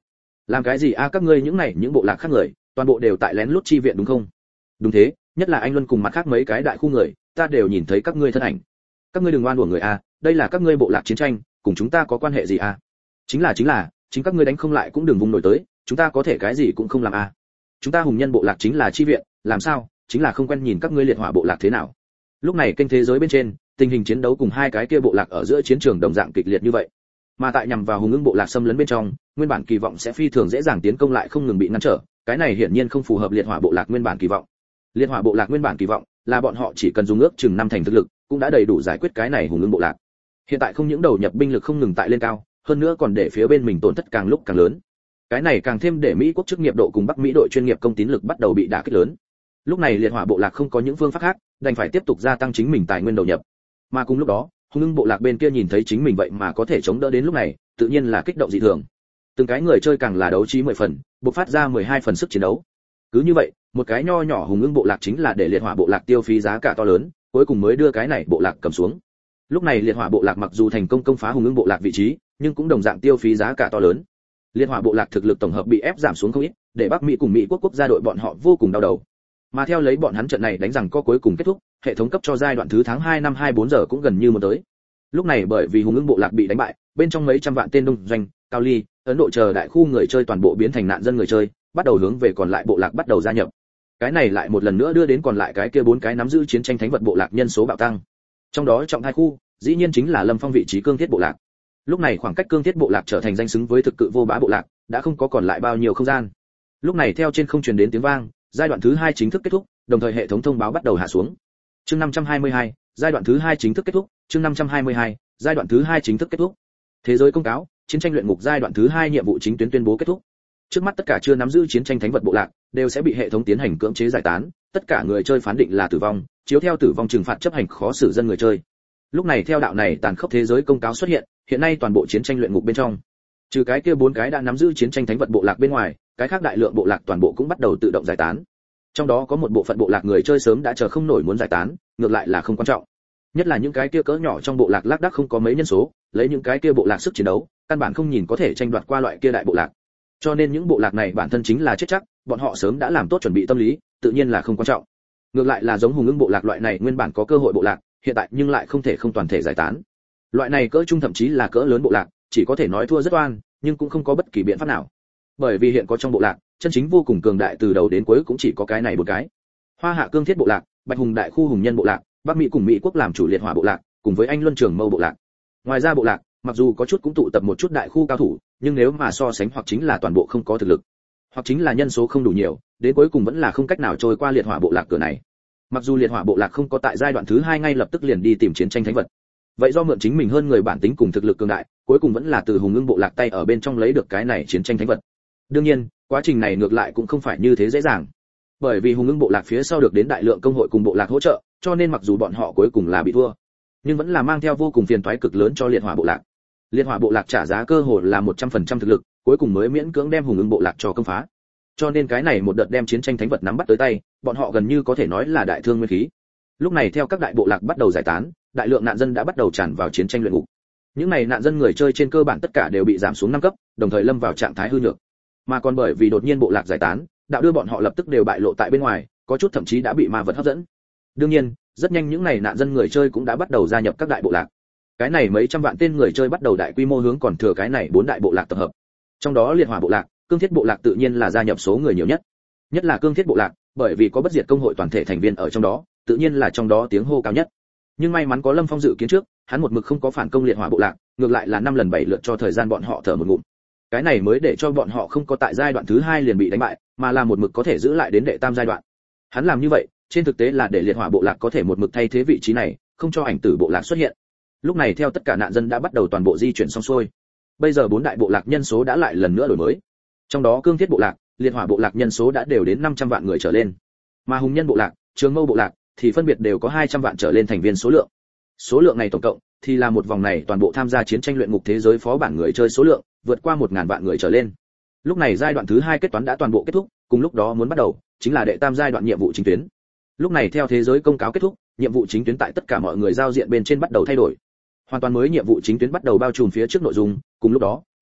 Làm cái gì a? Các ngươi những bộ lạc khác người toàn bộ đều tại lén lút chi viện đúng không? Đúng thế, nhất là anh Luân cùng mặt khác mấy cái đại khu người, ta đều nhìn thấy các ngươi thân ảnh. Các ngươi đừng oan uổng người a, đây là các ngươi bộ lạc chiến tranh, cùng chúng ta có quan hệ gì a? Chính là chính các ngươi đánh không lại cũng đừng vùng nổi tới, chúng ta có thể cái gì cũng không làm a. Chúng ta hùng nhân bộ lạc chính là chi viện, làm sao? Chính là không quen nhìn các ngươi liệt hỏa bộ lạc thế nào. Lúc này kênh thế giới bên trên, tình hình chiến đấu cùng hai cái kia bộ lạc ở giữa chiến trường đồng dạng kịch liệt như vậy. Mà tại nhằm vào hùng ưng bộ lạc xâm lấn bên trong, nguyên bản kỳ vọng sẽ phi thường dễ dàng tiến công lại không ngừng bị ngăn trở, cái này hiển nhiên không phù hợp liệt hỏa bộ lạc nguyên bản kỳ vọng. Liệt hỏa bộ lạc nguyên bản kỳ vọng là bọn họ chỉ cần dùng ước chừng 5 thành thực lực, cũng đã đầy đủ giải quyết cái này hùng ưng bộ lạc. Hiện tại không những đầu nhập binh lực không ngừng tại lên cao, hơn nữa còn để phía bên mình tổn thất càng lúc càng lớn. Cái này càng thêm để Mỹ quốc chức nghiệp độ cùng Bắc Mỹ đội chuyên nghiệp công tín lực bắt đầu bị đả kích lớn. Lúc này liệt hỏa bộ lạc không có những phương pháp khác, đành phải tiếp tục gia tăng chính mình tài nguyên đầu nhập. Mà cùng lúc đó, hùng ưng bộ lạc bên kia nhìn thấy chính mình vậy mà có thể chống đỡ đến lúc này, tự nhiên là kích động dị thường. Từng cái người chơi càng là đấu trí 10 phần, bộc phát ra 12 phần sức chiến đấu. Cứ như vậy, một cái nho nhỏ hùng ưng bộ lạc chính là để liệt hỏa bộ lạc tiêu phí giá cả to lớn, cuối cùng mới đưa cái này bộ lạc cầm xuống. Lúc này liệt hỏa bộ lạc mặc dù thành công công phá hùng ưng bộ lạc vị trí, nhưng cũng đồng dạng tiêu phí giá cả to lớn. Liệt hỏa bộ lạc thực lực tổng hợp bị ép giảm xuống không ít, để Bắc Mỹ cùng Mỹ quốc gia đội bọn họ vô cùng đau đầu. Mà theo lấy bọn hắn trận này đánh rằng có cuối cùng kết thúc, hệ thống cấp cho giai đoạn thứ tháng 2 năm 24 giờ cũng gần như một tới. Lúc này bởi vì hùng ưng bộ lạc bị đánh bại, bên trong mấy trăm vạn tên đông doanh, cao ly, Ấn Độ chờ đại khu người chơi toàn bộ biến thành nạn dân người chơi, bắt đầu hướng về còn lại bộ lạc bắt đầu gia nhập. Cái này lại một lần nữa đưa đến còn lại cái kia 4 cái nắm giữ chiến tranh thánh vật bộ lạc nhân số bạo tăng. Trong đó trọng thai khu, dĩ nhiên chính là Lâm Phong vị trí cương thiết bộ lạc. Lúc này khoảng cách cương thiết bộ lạc trở thành danh xứng với thực cự vô bá bộ lạc, đã không có còn lại bao nhiêu không gian. Lúc này theo trên không truyền đến tiếng vang, giai đoạn thứ 2 chính thức kết thúc, đồng thời hệ thống thông báo bắt đầu hạ xuống. Chương 522, giai đoạn thứ 2 chính thức kết thúc, chương 522, giai đoạn thứ 2 chính thức kết thúc. Thế giới công cáo, chiến tranh luyện ngục giai đoạn thứ 2 nhiệm vụ chính tuyến tuyên bố kết thúc. Trước mắt tất cả chưa nắm giữ chiến tranh thánh vật bộ lạc đều sẽ bị hệ thống tiến hành cưỡng chế giải tán, tất cả người chơi phán định là tử vong, chiếu theo tử vong trừng phạt chấp hành khó xử dân người chơi. Lúc này theo đạo này tàn khốc thế giới công cáo xuất hiện, hiện nay toàn bộ chiến tranh luyện ngục bên trong, trừ cái kia 4 cái đã nắm giữ chiến tranh thánh vật bộ lạc bên ngoài, cái khác đại lượng bộ lạc toàn bộ cũng bắt đầu tự động giải tán. Trong đó có một bộ phận bộ lạc người chơi sớm đã chờ không nổi muốn giải tán, ngược lại là không quan trọng. Nhất là những cái kia cỡ nhỏ trong bộ lạc lác đác không có mấy nhân số, lấy những cái kia bộ lạc sức chiến đấu, căn bản không nhìn có thể tranh đoạt qua loại kia đại bộ lạc. Cho nên những bộ lạc này bản thân chính là chết chắc, bọn họ sớm đã làm tốt chuẩn bị tâm lý, tự nhiên là không quan trọng. Ngược lại là giống hùng ưng bộ lạc loại này nguyên bản có cơ hội bộ lạc, hiện tại nhưng lại không thể không toàn thể giải tán. Loại này cỡ trung thậm chí là cỡ lớn bộ lạc, chỉ có thể nói thua rất oan, nhưng cũng không có bất kỳ biện pháp nào. Bởi vì hiện có trong bộ lạc, chân chính vô cùng cường đại từ đầu đến cuối cũng chỉ có cái này một cái. Hoa Hạ cương thiết bộ lạc, Bạch Hùng đại khu hùng nhân bộ lạc, Bắc Mỹ cùng Mỹ quốc làm chủ liệt hỏa bộ lạc, cùng với Anh Luân Trường Mâu bộ lạc. Ngoài ra bộ lạc, mặc dù có chút cũng tụ tập một chút đại khu cao thủ, nhưng nếu mà so sánh hoặc chính là toàn bộ không có thực lực, hoặc chính là nhân số không đủ nhiều, đến cuối cùng vẫn là không cách nào trôi qua liệt hỏa bộ lạc cửa này. Mặc dù liệt hỏa bộ lạc không có tại giai đoạn thứ 2 ngay lập tức liền đi tìm chiến tranh thánh vật, vậy do mượn chính mình hơn người bản tính cùng thực lực cường đại, cuối cùng vẫn là từ hùng ưng bộ lạc tay ở bên trong lấy được cái này chiến tranh thánh vật. Đương nhiên, quá trình này ngược lại cũng không phải như thế dễ dàng, bởi vì hùng ưng bộ lạc phía sau được đến đại lượng công hội cùng bộ lạc hỗ trợ, cho nên mặc dù bọn họ cuối cùng là bị thua, nhưng vẫn là mang theo vô cùng phiền toái cực lớn cho liệt hỏa bộ lạc. Liệt hỏa bộ lạc trả giá cơ hội là 100% thực lực, cuối cùng mới miễn cưỡng đem hùng ưng bộ lạc cho công phá. Cho nên cái này một đợt đem chiến tranh thánh vật nắm bắt tới tay, bọn họ gần như có thể nói là đại thương nguyên khí. Lúc này theo các đại bộ lạc bắt đầu giải tán, đại lượng nạn dân đã bắt đầu tràn vào chiến tranh luyện ngục. Những này nạn dân người chơi trên cơ bản tất cả đều bị giảm xuống 5 cấp, đồng thời lâm vào trạng thái hư nhược. Mà còn bởi vì đột nhiên bộ lạc giải tán, đạo đưa bọn họ lập tức đều bại lộ tại bên ngoài, có chút thậm chí đã bị ma vật hấp dẫn. Đương nhiên, rất nhanh những này nạn dân người chơi cũng đã bắt đầu gia nhập các đại bộ lạc. Cái này mấy trăm vạn tên người chơi bắt đầu đại quy mô hướng còn thừa cái này 4 đại bộ lạc tập hợp. Trong đó liệt hỏa bộ lạc, cương thiết bộ lạc tự nhiên là gia nhập số người nhiều nhất. Nhất là cương thiết bộ lạc, bởi vì có bất diệt công hội toàn thể thành viên ở trong đó, tự nhiên là trong đó tiếng hô cao nhất. Nhưng may mắn có Lâm Phong dự kiến trước, hắn một mực không có phản công liệt hỏa bộ lạc, ngược lại là 5 lần 7 lượt cho thời gian bọn họ thở một ngụm. Cái này mới để cho bọn họ không có tại giai đoạn thứ 2 liền bị đánh bại, mà là một mực có thể giữ lại đến đệ tam giai đoạn. Hắn làm như vậy, trên thực tế là để liệt hỏa bộ lạc có thể một mực thay thế vị trí này, không cho ảnh tử bộ lạc xuất hiện. Lúc này theo tất cả nạn dân đã bắt đầu toàn bộ di chuyển xong xuôi. Bây giờ 4 đại bộ lạc nhân số đã lại lần nữa đổi mới. Trong đó cương thiết bộ lạc, liệt hỏa bộ lạc nhân số đã đều đến 500 vạn người trở lên. Mà hùng nhân bộ lạc, trường mâu bộ lạc thì phân biệt đều có 200 vạn trở lên thành viên số lượng. Số lượng này tổng cộng thì là một vòng này toàn bộ tham gia chiến tranh luyện ngục thế giới phó bản người chơi số lượng vượt qua 1000 vạn người trở lên. Lúc này giai đoạn thứ 2 kết toán đã toàn bộ kết thúc, cùng lúc đó muốn bắt đầu chính là đệ tam giai đoạn nhiệm vụ chính tuyến. Lúc này theo thế giới công cáo kết thúc, nhiệm vụ chính tuyến tại tất cả mọi người giao diện bên trên bắt đầu thay đổi. Hoàn toàn mới nhiệm vụ chính tuyến bắt đầu bao trùm phía trước nội dung, cùng lúc đó,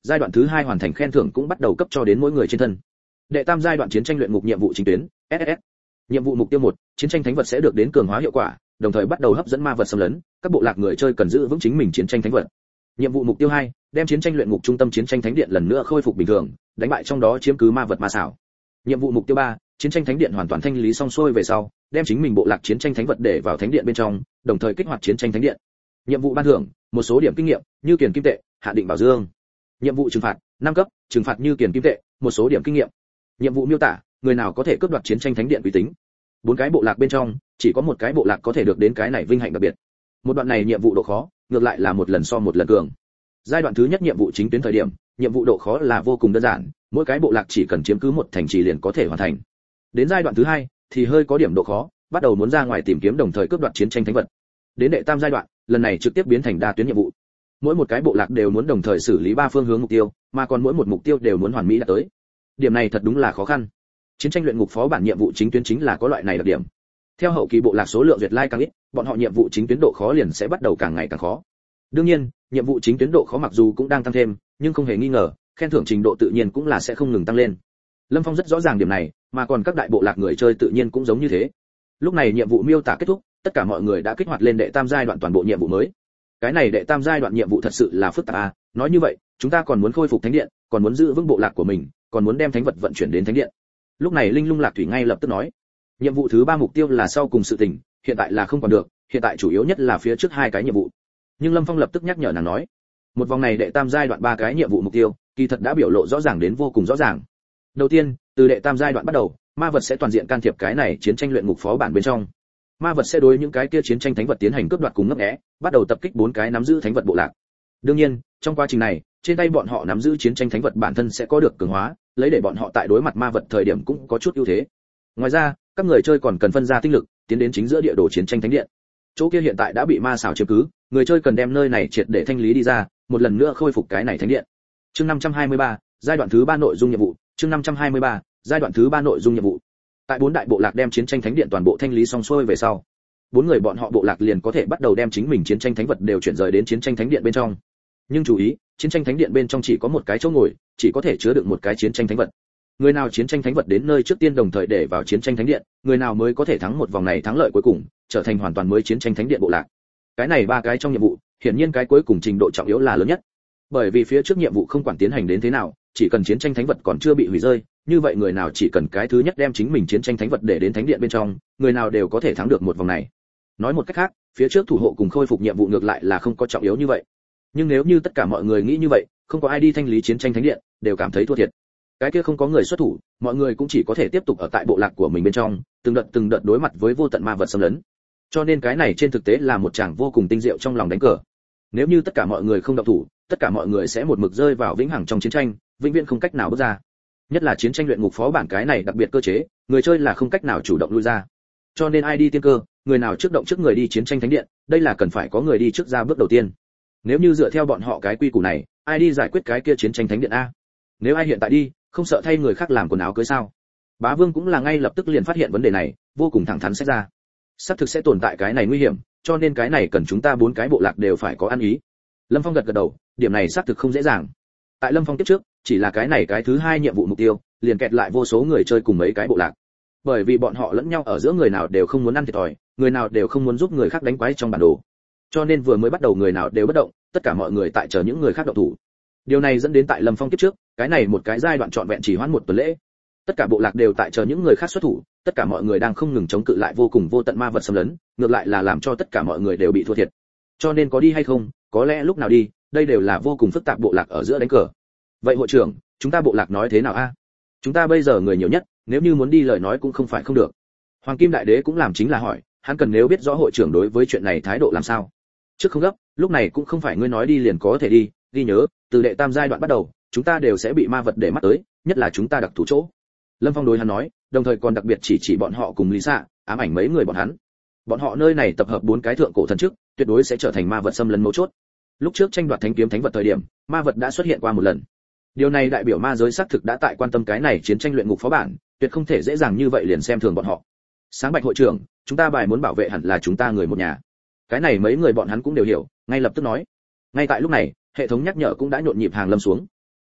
giai đoạn thứ 2 hoàn thành khen thưởng cũng bắt đầu cấp cho đến mỗi người trên thân. Đệ tam giai đoạn chiến tranh luyện ngục nhiệm vụ chính tuyến, SSS. Nhiệm vụ mục tiêu 1, chiến tranh thánh vật sẽ được đến cường hóa hiệu quả, đồng thời bắt đầu hấp dẫn ma vật xâm lấn, các bộ lạc người chơi cần giữ vững chính mình chiến tranh thánh vật. Nhiệm vụ mục tiêu 2, đem chiến tranh luyện ngục trung tâm chiến tranh thánh điện lần nữa khôi phục bình thường, đánh bại trong đó chiếm cứ ma vật ma xảo. Nhiệm vụ mục tiêu 3, chiến tranh thánh điện hoàn toàn thanh lý xong xuôi về sau, đem chính mình bộ lạc chiến tranh thánh vật để vào thánh điện bên trong, đồng thời kích hoạt chiến tranh thánh điện. Nhiệm vụ ban thưởng, một số điểm kinh nghiệm, như kiền kim tệ, hạ định bảo dương. Nhiệm vụ trừng phạt, 5 cấp, trừng phạt như kiền kim tệ, một số điểm kinh nghiệm. Nhiệm vụ miêu tả, người nào có thể cướp đoạt chiến tranh thánh điện uy tín. 4 cái bộ lạc bên trong, chỉ có một cái bộ lạc có thể được đến cái này vinh hạnh đặc biệt. Một đoạn này nhiệm vụ độ khó, ngược lại là một lần so một lần cường. Giai đoạn thứ nhất nhiệm vụ chính tuyến thời điểm, nhiệm vụ độ khó là vô cùng đơn giản, mỗi cái bộ lạc chỉ cần chiếm cứ một thành trì liền có thể hoàn thành. Đến giai đoạn thứ 2 thì hơi có điểm độ khó, bắt đầu muốn ra ngoài tìm kiếm đồng thời cướp đoạt chiến tranh thánh vật. Đến đệ tam giai đoạn, lần này trực tiếp biến thành đa tuyến nhiệm vụ. Mỗi một cái bộ lạc đều muốn đồng thời xử lý 3 phương hướng mục tiêu, mà còn mỗi một mục tiêu đều muốn hoàn mỹ đạt tới. Điểm này thật đúng là khó khăn. Chiến tranh luyện ngục phó bản nhiệm vụ chính tuyến chính là có loại này đặc điểm. Theo hậu kỳ bộ lạc số lượng duyệt lai càng ít, bọn họ nhiệm vụ chính tuyến độ khó liền sẽ bắt đầu càng ngày càng khó. Đương nhiên, nhiệm vụ chính tuyến độ khó mặc dù cũng đang tăng thêm, nhưng không hề nghi ngờ, khen thưởng trình độ tự nhiên cũng là sẽ không ngừng tăng lên. Lâm Phong rất rõ ràng điểm này, mà còn các đại bộ lạc người chơi tự nhiên cũng giống như thế. Lúc này nhiệm vụ miêu tả kết thúc, tất cả mọi người đã kích hoạt lên đệ tam giai đoạn toàn bộ nhiệm vụ mới. Cái này đệ tam giai đoạn nhiệm vụ thật sự là phức tạp à, nói như vậy, chúng ta còn muốn khôi phục thánh điện, còn muốn giữ vững bộ lạc của mình, còn muốn đem thánh vật vận chuyển đến thánh điện. Lúc này Linh Lung Lạc Thủy ngay lập tức nói, nhiệm vụ thứ 3 mục tiêu là sau cùng sự tình, hiện tại là không còn được, hiện tại chủ yếu nhất là phía trước 2 cái nhiệm vụ. Nhưng Lâm Phong lập tức nhắc nhở nàng nói, một vòng này đệ tam giai đoạn 3 cái nhiệm vụ mục tiêu, kỳ thật đã biểu lộ rõ ràng đến vô cùng rõ ràng. Đầu tiên, từ đệ tam giai đoạn bắt đầu, ma vật sẽ toàn diện can thiệp cái này chiến tranh luyện ngục phó bản bên trong. Ma vật sẽ đối những cái kia chiến tranh thánh vật tiến hành cướp đoạt cùng ngấp nghé, bắt đầu tập kích 4 cái nắm giữ thánh vật bộ lạc. Đương nhiên, trong quá trình này, trên tay bọn họ nắm giữ chiến tranh thánh vật bản thân sẽ có được cường hóa, lấy để bọn họ tại đối mặt ma vật thời điểm cũng có chút ưu thế. Ngoài ra, các người chơi còn cần phân ra tinh lực, tiến đến chính giữa địa đồ chiến tranh thánh điện. Chỗ kia hiện tại đã bị ma xảo chiếm cứ, người chơi cần đem nơi này triệt để thanh lý đi ra, một lần nữa khôi phục cái này thánh điện. Chương 523, giai đoạn thứ 3 nội dung nhiệm vụ, chương 523, giai đoạn thứ 3 nội dung nhiệm vụ. Tại 4 đại bộ lạc đem chiến tranh thánh điện toàn bộ thanh lý xong xuôi về sau, 4 người bọn họ bộ lạc liền có thể bắt đầu đem chính mình chiến tranh thánh vật đều chuyển rời đến chiến tranh thánh điện bên trong. Nhưng chú ý, chiến tranh thánh điện bên trong chỉ có một cái chỗ ngồi, chỉ có thể chứa đựng một cái chiến tranh thánh vật. Người nào chiến tranh thánh vật đến nơi trước tiên đồng thời để vào chiến tranh thánh điện, người nào mới có thể thắng một vòng này thắng lợi cuối cùng, trở thành hoàn toàn mới chiến tranh thánh điện bộ lạc. Cái này 3 cái trong nhiệm vụ, hiển nhiên cái cuối cùng trình độ trọng yếu là lớn nhất. Bởi vì phía trước nhiệm vụ không quản tiến hành đến thế nào, chỉ cần chiến tranh thánh vật còn chưa bị hủy rơi, như vậy người nào chỉ cần cái thứ nhất đem chính mình chiến tranh thánh vật để đến thánh điện bên trong, người nào đều có thể thắng được một vòng này. Nói một cách khác, phía trước thủ hộ cùng khôi phục nhiệm vụ ngược lại là không có trọng yếu như vậy. Nhưng nếu như tất cả mọi người nghĩ như vậy, không có ai đi thanh lý chiến tranh thánh điện, đều cảm thấy thua thiệt. Cái kia không có người xuất thủ, mọi người cũng chỉ có thể tiếp tục ở tại bộ lạc của mình bên trong, từng đợt đối mặt với vô tận ma vật xâm lấn. Cho nên cái này trên thực tế là một tràng vô cùng tinh diệu trong lòng đánh cờ. Nếu như tất cả mọi người không động thủ, tất cả mọi người sẽ một mực rơi vào vĩnh hằng trong chiến tranh, vĩnh viễn không cách nào bước ra. Nhất là chiến tranh luyện ngục phó bản cái này đặc biệt cơ chế, người chơi là không cách nào chủ động lui ra. Cho nên ai đi tiên cơ, người nào trước động trước người đi chiến tranh thánh điện, đây là cần phải có người đi trước ra bước đầu tiên. Nếu như dựa theo bọn họ cái quy củ này, ai đi giải quyết cái kia chiến tranh thánh điện a? Nếu ai hiện tại đi, không sợ thay người khác làm quần áo cưới sao? Bá Vương cũng là ngay lập tức liền phát hiện vấn đề này, vô cùng thẳng thắn xét ra. Sắp thực sẽ tồn tại cái này nguy hiểm, cho nên cái này cần chúng ta 4 cái bộ lạc đều phải có ăn ý. Lâm Phong gật gật đầu, điểm này xác thực không dễ dàng. Tại Lâm Phong tiếp trước, chỉ là cái này cái thứ 2 nhiệm vụ mục tiêu, liền kẹt lại vô số người chơi cùng mấy cái bộ lạc. Bởi vì bọn họ lẫn nhau ở giữa người nào đều không muốn ăn thiệt thòi, người nào đều không muốn giúp người khác đánh quái trong bản đồ. Cho nên vừa mới bắt đầu người nào đều bất động, tất cả mọi người tại chờ những người khác động thủ. Điều này dẫn đến tại Lâm Phong tiếp trước, cái này một cái giai đoạn trọn vẹn chỉ hoãn 1 tuần lễ. Tất cả bộ lạc đều tại chờ những người khác xuất thủ, tất cả mọi người đang không ngừng chống cự lại vô cùng vô tận ma vật xâm lấn, ngược lại là làm cho tất cả mọi người đều bị thua thiệt. Cho nên có đi hay không, có lẽ lúc nào đi, đây đều là vô cùng phức tạp bộ lạc ở giữa đánh cờ. Vậy hội trưởng, chúng ta bộ lạc nói thế nào a? Chúng ta bây giờ người nhiều nhất, nếu như muốn đi lời nói cũng không phải không được. Hoàng Kim Đại Đế cũng làm chính là hỏi, hắn cần nếu biết rõ hội trưởng đối với chuyện này thái độ làm sao. Trước không gấp, lúc này cũng không phải ngươi nói đi liền có thể đi, ghi nhớ, từ đệ tam giai đoạn bắt đầu, chúng ta đều sẽ bị ma vật để mắt tới, nhất là chúng ta đặc thủ chỗ. Lâm Phong đối hắn nói, đồng thời còn đặc biệt chỉ bọn họ cùng Lý Dạ, ám ảnh mấy người bọn hắn. Bọn họ nơi này tập hợp 4 cái thượng cổ thần trước, tuyệt đối sẽ trở thành ma vật xâm lấn mấu chốt. Lúc trước tranh đoạt thánh kiếm thánh vật thời điểm, ma vật đã xuất hiện qua một lần. Điều này đại biểu ma giới xác thực đã tại quan tâm cái này chiến tranh luyện ngục phó bản, tuyệt không thể dễ dàng như vậy liền xem thường bọn họ. Sáng Bạch hội trưởng, chúng ta bài muốn bảo vệ hẳn là chúng ta người một nhà. Cái này mấy người bọn hắn cũng đều hiểu, ngay lập tức nói. Ngay tại lúc này, hệ thống nhắc nhở cũng đã nhộn nhịp hàng lâm xuống.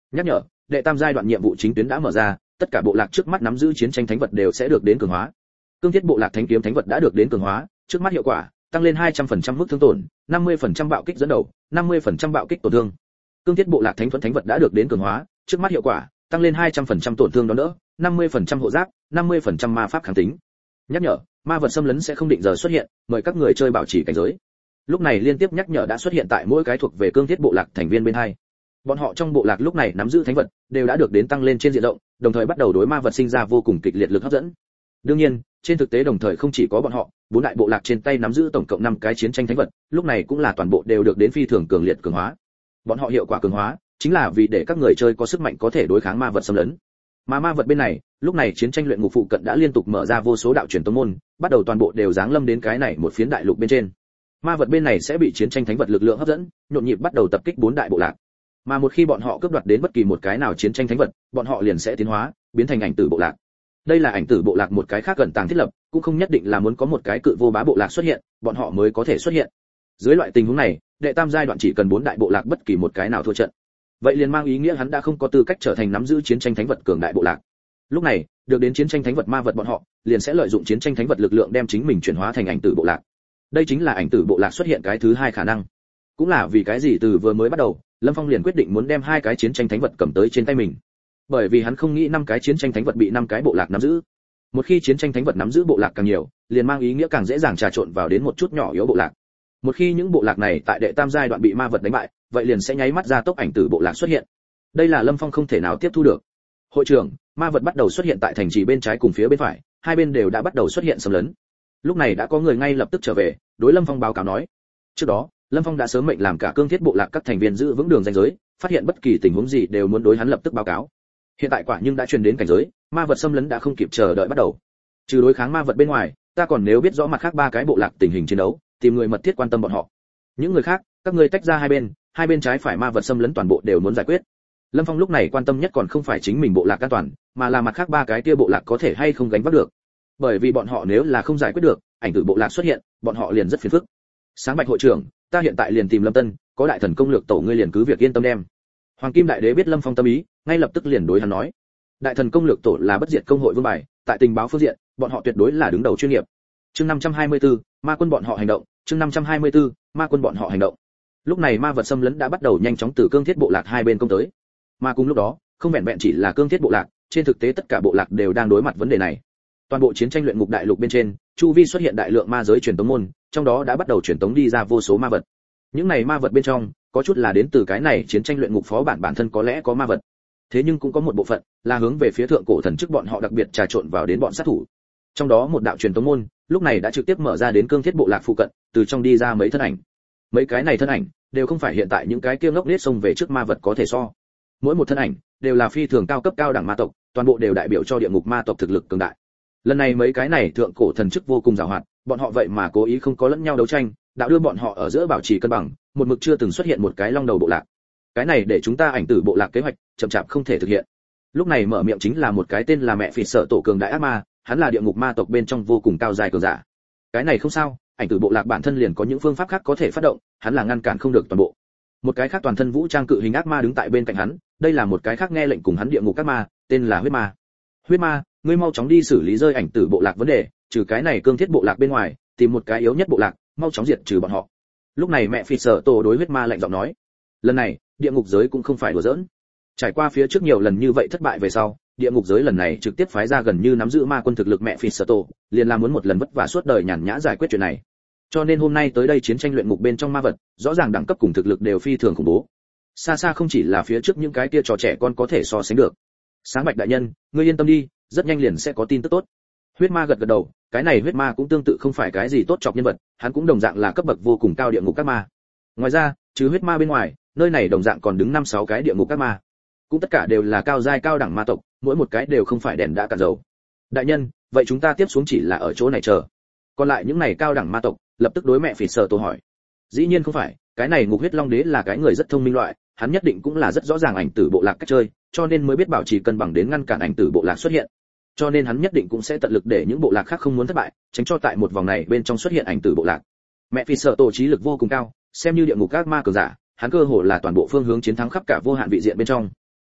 Nhắc nhở, đệ tam giai đoạn nhiệm vụ chính tuyến đã mở ra, tất cả bộ lạc trước mắt nắm giữ chiến tranh thánh vật đều sẽ được đến cường hóa. Cương thiết bộ lạc thánh kiếm thánh vật đã được đến cường hóa, trước mắt hiệu quả tăng lên 200% mức thương tổn, 50% bạo kích dẫn đầu, 50% bạo kích tổn thương. Cương thiết bộ lạc thánh thuẫn thánh vật đã được đến cường hóa, trước mắt hiệu quả tăng lên 200% tổn thương đón đỡ, 50% hộ giáp, 50% ma pháp kháng tính. Nhắc nhở, ma vật xâm lấn sẽ không định giờ xuất hiện, mời các người chơi bảo trì cảnh giới. Lúc này liên tiếp nhắc nhở đã xuất hiện tại mỗi cái thuộc về cương thiết bộ lạc thành viên bên hai. Bọn họ trong bộ lạc lúc này nắm giữ thánh vật đều đã được đến tăng lên trên diện rộng, đồng thời bắt đầu đối ma vật sinh ra vô cùng kịch liệt lực hấp dẫn. Đương nhiên, trên thực tế đồng thời không chỉ có bọn họ, bốn đại bộ lạc trên tay nắm giữ tổng cộng 5 cái chiến tranh thánh vật, lúc này cũng là toàn bộ đều được đến phi thường cường liệt cường hóa. Bọn họ hiệu quả cường hóa chính là vì để các người chơi có sức mạnh có thể đối kháng ma vật xâm lấn. Mà ma vật bên này, lúc này chiến tranh luyện ngục phụ cận đã liên tục mở ra vô số đạo truyền tông môn, bắt đầu toàn bộ đều giáng lâm đến cái này một phiến đại lục bên trên. Ma vật bên này sẽ bị chiến tranh thánh vật lực lượng hấp dẫn, nhộn nhịp bắt đầu tập kích bốn đại bộ lạc. Mà một khi bọn họ cướp đoạt đến bất kỳ một cái nào chiến tranh thánh vật, bọn họ liền sẽ tiến hóa, biến thành ảnh tử bộ lạc. Đây là ảnh tử bộ lạc một cái khác gần tàng thiết lập, cũng không nhất định là muốn có một cái cự vô bá bộ lạc xuất hiện, bọn họ mới có thể xuất hiện. Dưới loại tình huống này, đệ tam giai đoạn chỉ cần 4 đại bộ lạc bất kỳ một cái nào thua trận, vậy liền mang ý nghĩa hắn đã không có tư cách trở thành nắm giữ chiến tranh thánh vật cường đại bộ lạc. Lúc này, được đến chiến tranh thánh vật ma vật bọn họ, liền sẽ lợi dụng chiến tranh thánh vật lực lượng đem chính mình chuyển hóa thành ảnh tử bộ lạc. Đây chính là ảnh tử bộ lạc xuất hiện cái thứ hai khả năng. Cũng là vì cái gì từ vừa mới bắt đầu, Lâm Phong liền quyết định muốn đem 2 cái chiến tranh thánh vật cầm tới trên tay mình. Bởi vì hắn không nghĩ 5 cái chiến tranh thánh vật bị 5 cái bộ lạc nắm giữ. Một khi chiến tranh thánh vật nắm giữ bộ lạc càng nhiều, liền mang ý nghĩa càng dễ dàng trà trộn vào đến một chút nhỏ yếu bộ lạc. Một khi những bộ lạc này tại đệ tam giai đoạn bị ma vật đánh bại, vậy liền sẽ nháy mắt ra tốc ảnh tử bộ lạc xuất hiện. Đây là Lâm Phong không thể nào tiếp thu được. Hội trưởng, ma vật bắt đầu xuất hiện tại thành trì bên trái cùng phía bên phải, hai bên đều đã bắt đầu xuất hiện xâm lấn. Lúc này đã có người ngay lập tức trở về, đối Lâm Phong báo cáo nói. Trước đó, Lâm Phong đã sớm mệnh làm cả cương thiết bộ lạc các thành viên giữ vững đường ranh giới, phát hiện bất kỳ tình huống gì đều muốn đối hắn lập tức báo cáo. Hiện tại quả nhưng đã truyền đến cảnh giới, ma vật xâm lấn đã không kịp chờ đợi bắt đầu. Trừ đối kháng ma vật bên ngoài, ta còn nếu biết rõ mặt khác 3 cái bộ lạc tình hình chiến đấu, tìm người mật thiết quan tâm bọn họ. Những người khác, các ngươi tách ra hai bên trái phải ma vật xâm lấn toàn bộ đều muốn giải quyết. Lâm Phong lúc này quan tâm nhất còn không phải chính mình bộ lạc an toàn, mà là mặt khác 3 cái kia bộ lạc có thể hay không gánh vác được. Bởi vì bọn họ nếu là không giải quyết được, ảnh tử bộ lạc xuất hiện, bọn họ liền rất phiền phức. Sáng Bạch hội trưởng, ta hiện tại liền tìm Lâm Tân, có đại thần công lược tổ ngươi liền cứ việc yên tâm đem. Hoàng Kim đại đế biết Lâm Phong tâm ý, ngay lập tức liền đối hắn nói. Đại thần công lược tổ là bất diệt công hội vương bài, tại tình báo phương diện, bọn họ tuyệt đối là đứng đầu chuyên nghiệp. Chương 524, ma quân bọn họ hành động, chương 524, ma quân bọn họ hành động. Lúc này ma vật xâm lấn đã bắt đầu nhanh chóng từ cương thiết bộ lạc hai bên công tới. Mà cùng lúc đó, không vẹn vẹn chỉ là cương thiết bộ lạc, trên thực tế tất cả bộ lạc đều đang đối mặt vấn đề này. Toàn bộ chiến tranh luyện ngục đại lục bên trên, chu vi xuất hiện đại lượng ma giới truyền tống môn, trong đó đã bắt đầu truyền tống đi ra vô số ma vật. Những này ma vật bên trong, có chút là đến từ cái này chiến tranh luyện ngục phó bản thân có lẽ có ma vật. Thế nhưng cũng có một bộ phận là hướng về phía thượng cổ thần chức bọn họ đặc biệt trà trộn vào đến bọn sát thủ. Trong đó một đạo truyền tống môn, lúc này đã trực tiếp mở ra đến cương thiết bộ lạc phụ cận, từ trong đi ra mấy thân ảnh. Mấy cái này thân ảnh đều không phải hiện tại những cái kia ngốc nghếch xông về trước ma vật có thể so. Mỗi một thân ảnh đều là phi thường cao cấp cao đẳng ma tộc, toàn bộ đều đại biểu cho địa ngục ma tộc thực lực cường đại. Lần này mấy cái này thượng cổ thần chức vô cùng giàu hoạt, bọn họ vậy mà cố ý không có lẫn nhau đấu tranh, đạo đưa bọn họ ở giữa bảo trì cân bằng, một mực chưa từng xuất hiện một cái long đầu bộ lạc. Cái này để chúng ta ảnh tử bộ lạc kế hoạch chậm chạp không thể thực hiện. Lúc này mở miệng chính là một cái tên là mẹ phỉ sợ tổ cường đại ác ma, hắn là địa ngục ma tộc bên trong vô cùng cao dài cường giả. Cái này không sao, ảnh tử bộ lạc bản thân liền có những phương pháp khác có thể phát động, hắn là ngăn cản không được toàn bộ. Một cái khác toàn thân vũ trang cự hình ác ma đứng tại bên cạnh hắn, đây là một cái khác nghe lệnh cùng hắn địa ngục ác ma, tên là huyết ma. Huyết ma, ngươi mau chóng đi xử lý rơi ảnh tử bộ lạc vấn đề, trừ cái này cương thiết bộ lạc bên ngoài, tìm một cái yếu nhất bộ lạc, mau chóng diệt trừ bọn họ. Lúc này mẹ phỉ sợ tổ đối huyết ma lạnh giọng nói. Lần này, địa ngục giới cũng không phải đùa giỡn. Trải qua phía trước nhiều lần như vậy thất bại về sau, địa ngục giới lần này trực tiếp phái ra gần như nắm giữ ma quân thực lực mẹ phỉ sợ tổ, liền là muốn một lần vất vả suốt đời nhàn nhã giải quyết chuyện này. Cho nên hôm nay tới đây chiến tranh luyện ngục bên trong ma vật, rõ ràng đẳng cấp cùng thực lực đều phi thường khủng bố. Xa xa không chỉ là phía trước những cái kia trò trẻ con có thể so sánh được. Sáng Bạch đại nhân, ngươi yên tâm đi, rất nhanh liền sẽ có tin tức tốt. Huyết ma gật gật đầu, cái này huyết ma cũng tương tự không phải cái gì tốt chọc nhân vật, hắn cũng đồng dạng là cấp bậc vô cùng cao địa ngục các ma. Ngoài ra, trừ huyết ma bên ngoài, nơi này đồng dạng còn đứng 5-6 cái địa ngục các ma. Cũng tất cả đều là cao giai cao đẳng ma tộc, mỗi một cái đều không phải đèn đã cạn dầu. Đại nhân, vậy chúng ta tiếp xuống chỉ là ở chỗ này chờ. Còn lại những này cao đẳng ma tộc, lập tức đối mẹ phỉ sợ tổ hỏi. Dĩ nhiên không phải, cái này ngục huyết long đế là cái người rất thông minh loại, hắn nhất định cũng là rất rõ ràng ảnh tử bộ lạc cách chơi, cho nên mới biết bảo trì cân bằng đến ngăn cản ảnh tử bộ lạc xuất hiện. Cho nên hắn nhất định cũng sẽ tận lực để những bộ lạc khác không muốn thất bại, tránh cho tại một vòng này bên trong xuất hiện ảnh tử bộ lạc. Mẹ phỉ sợ tổ trí lực vô cùng cao, xem như địa ngục các ma cường giả, hắn cơ hồ là toàn bộ phương hướng chiến thắng khắp cả vô hạn vị diện bên trong.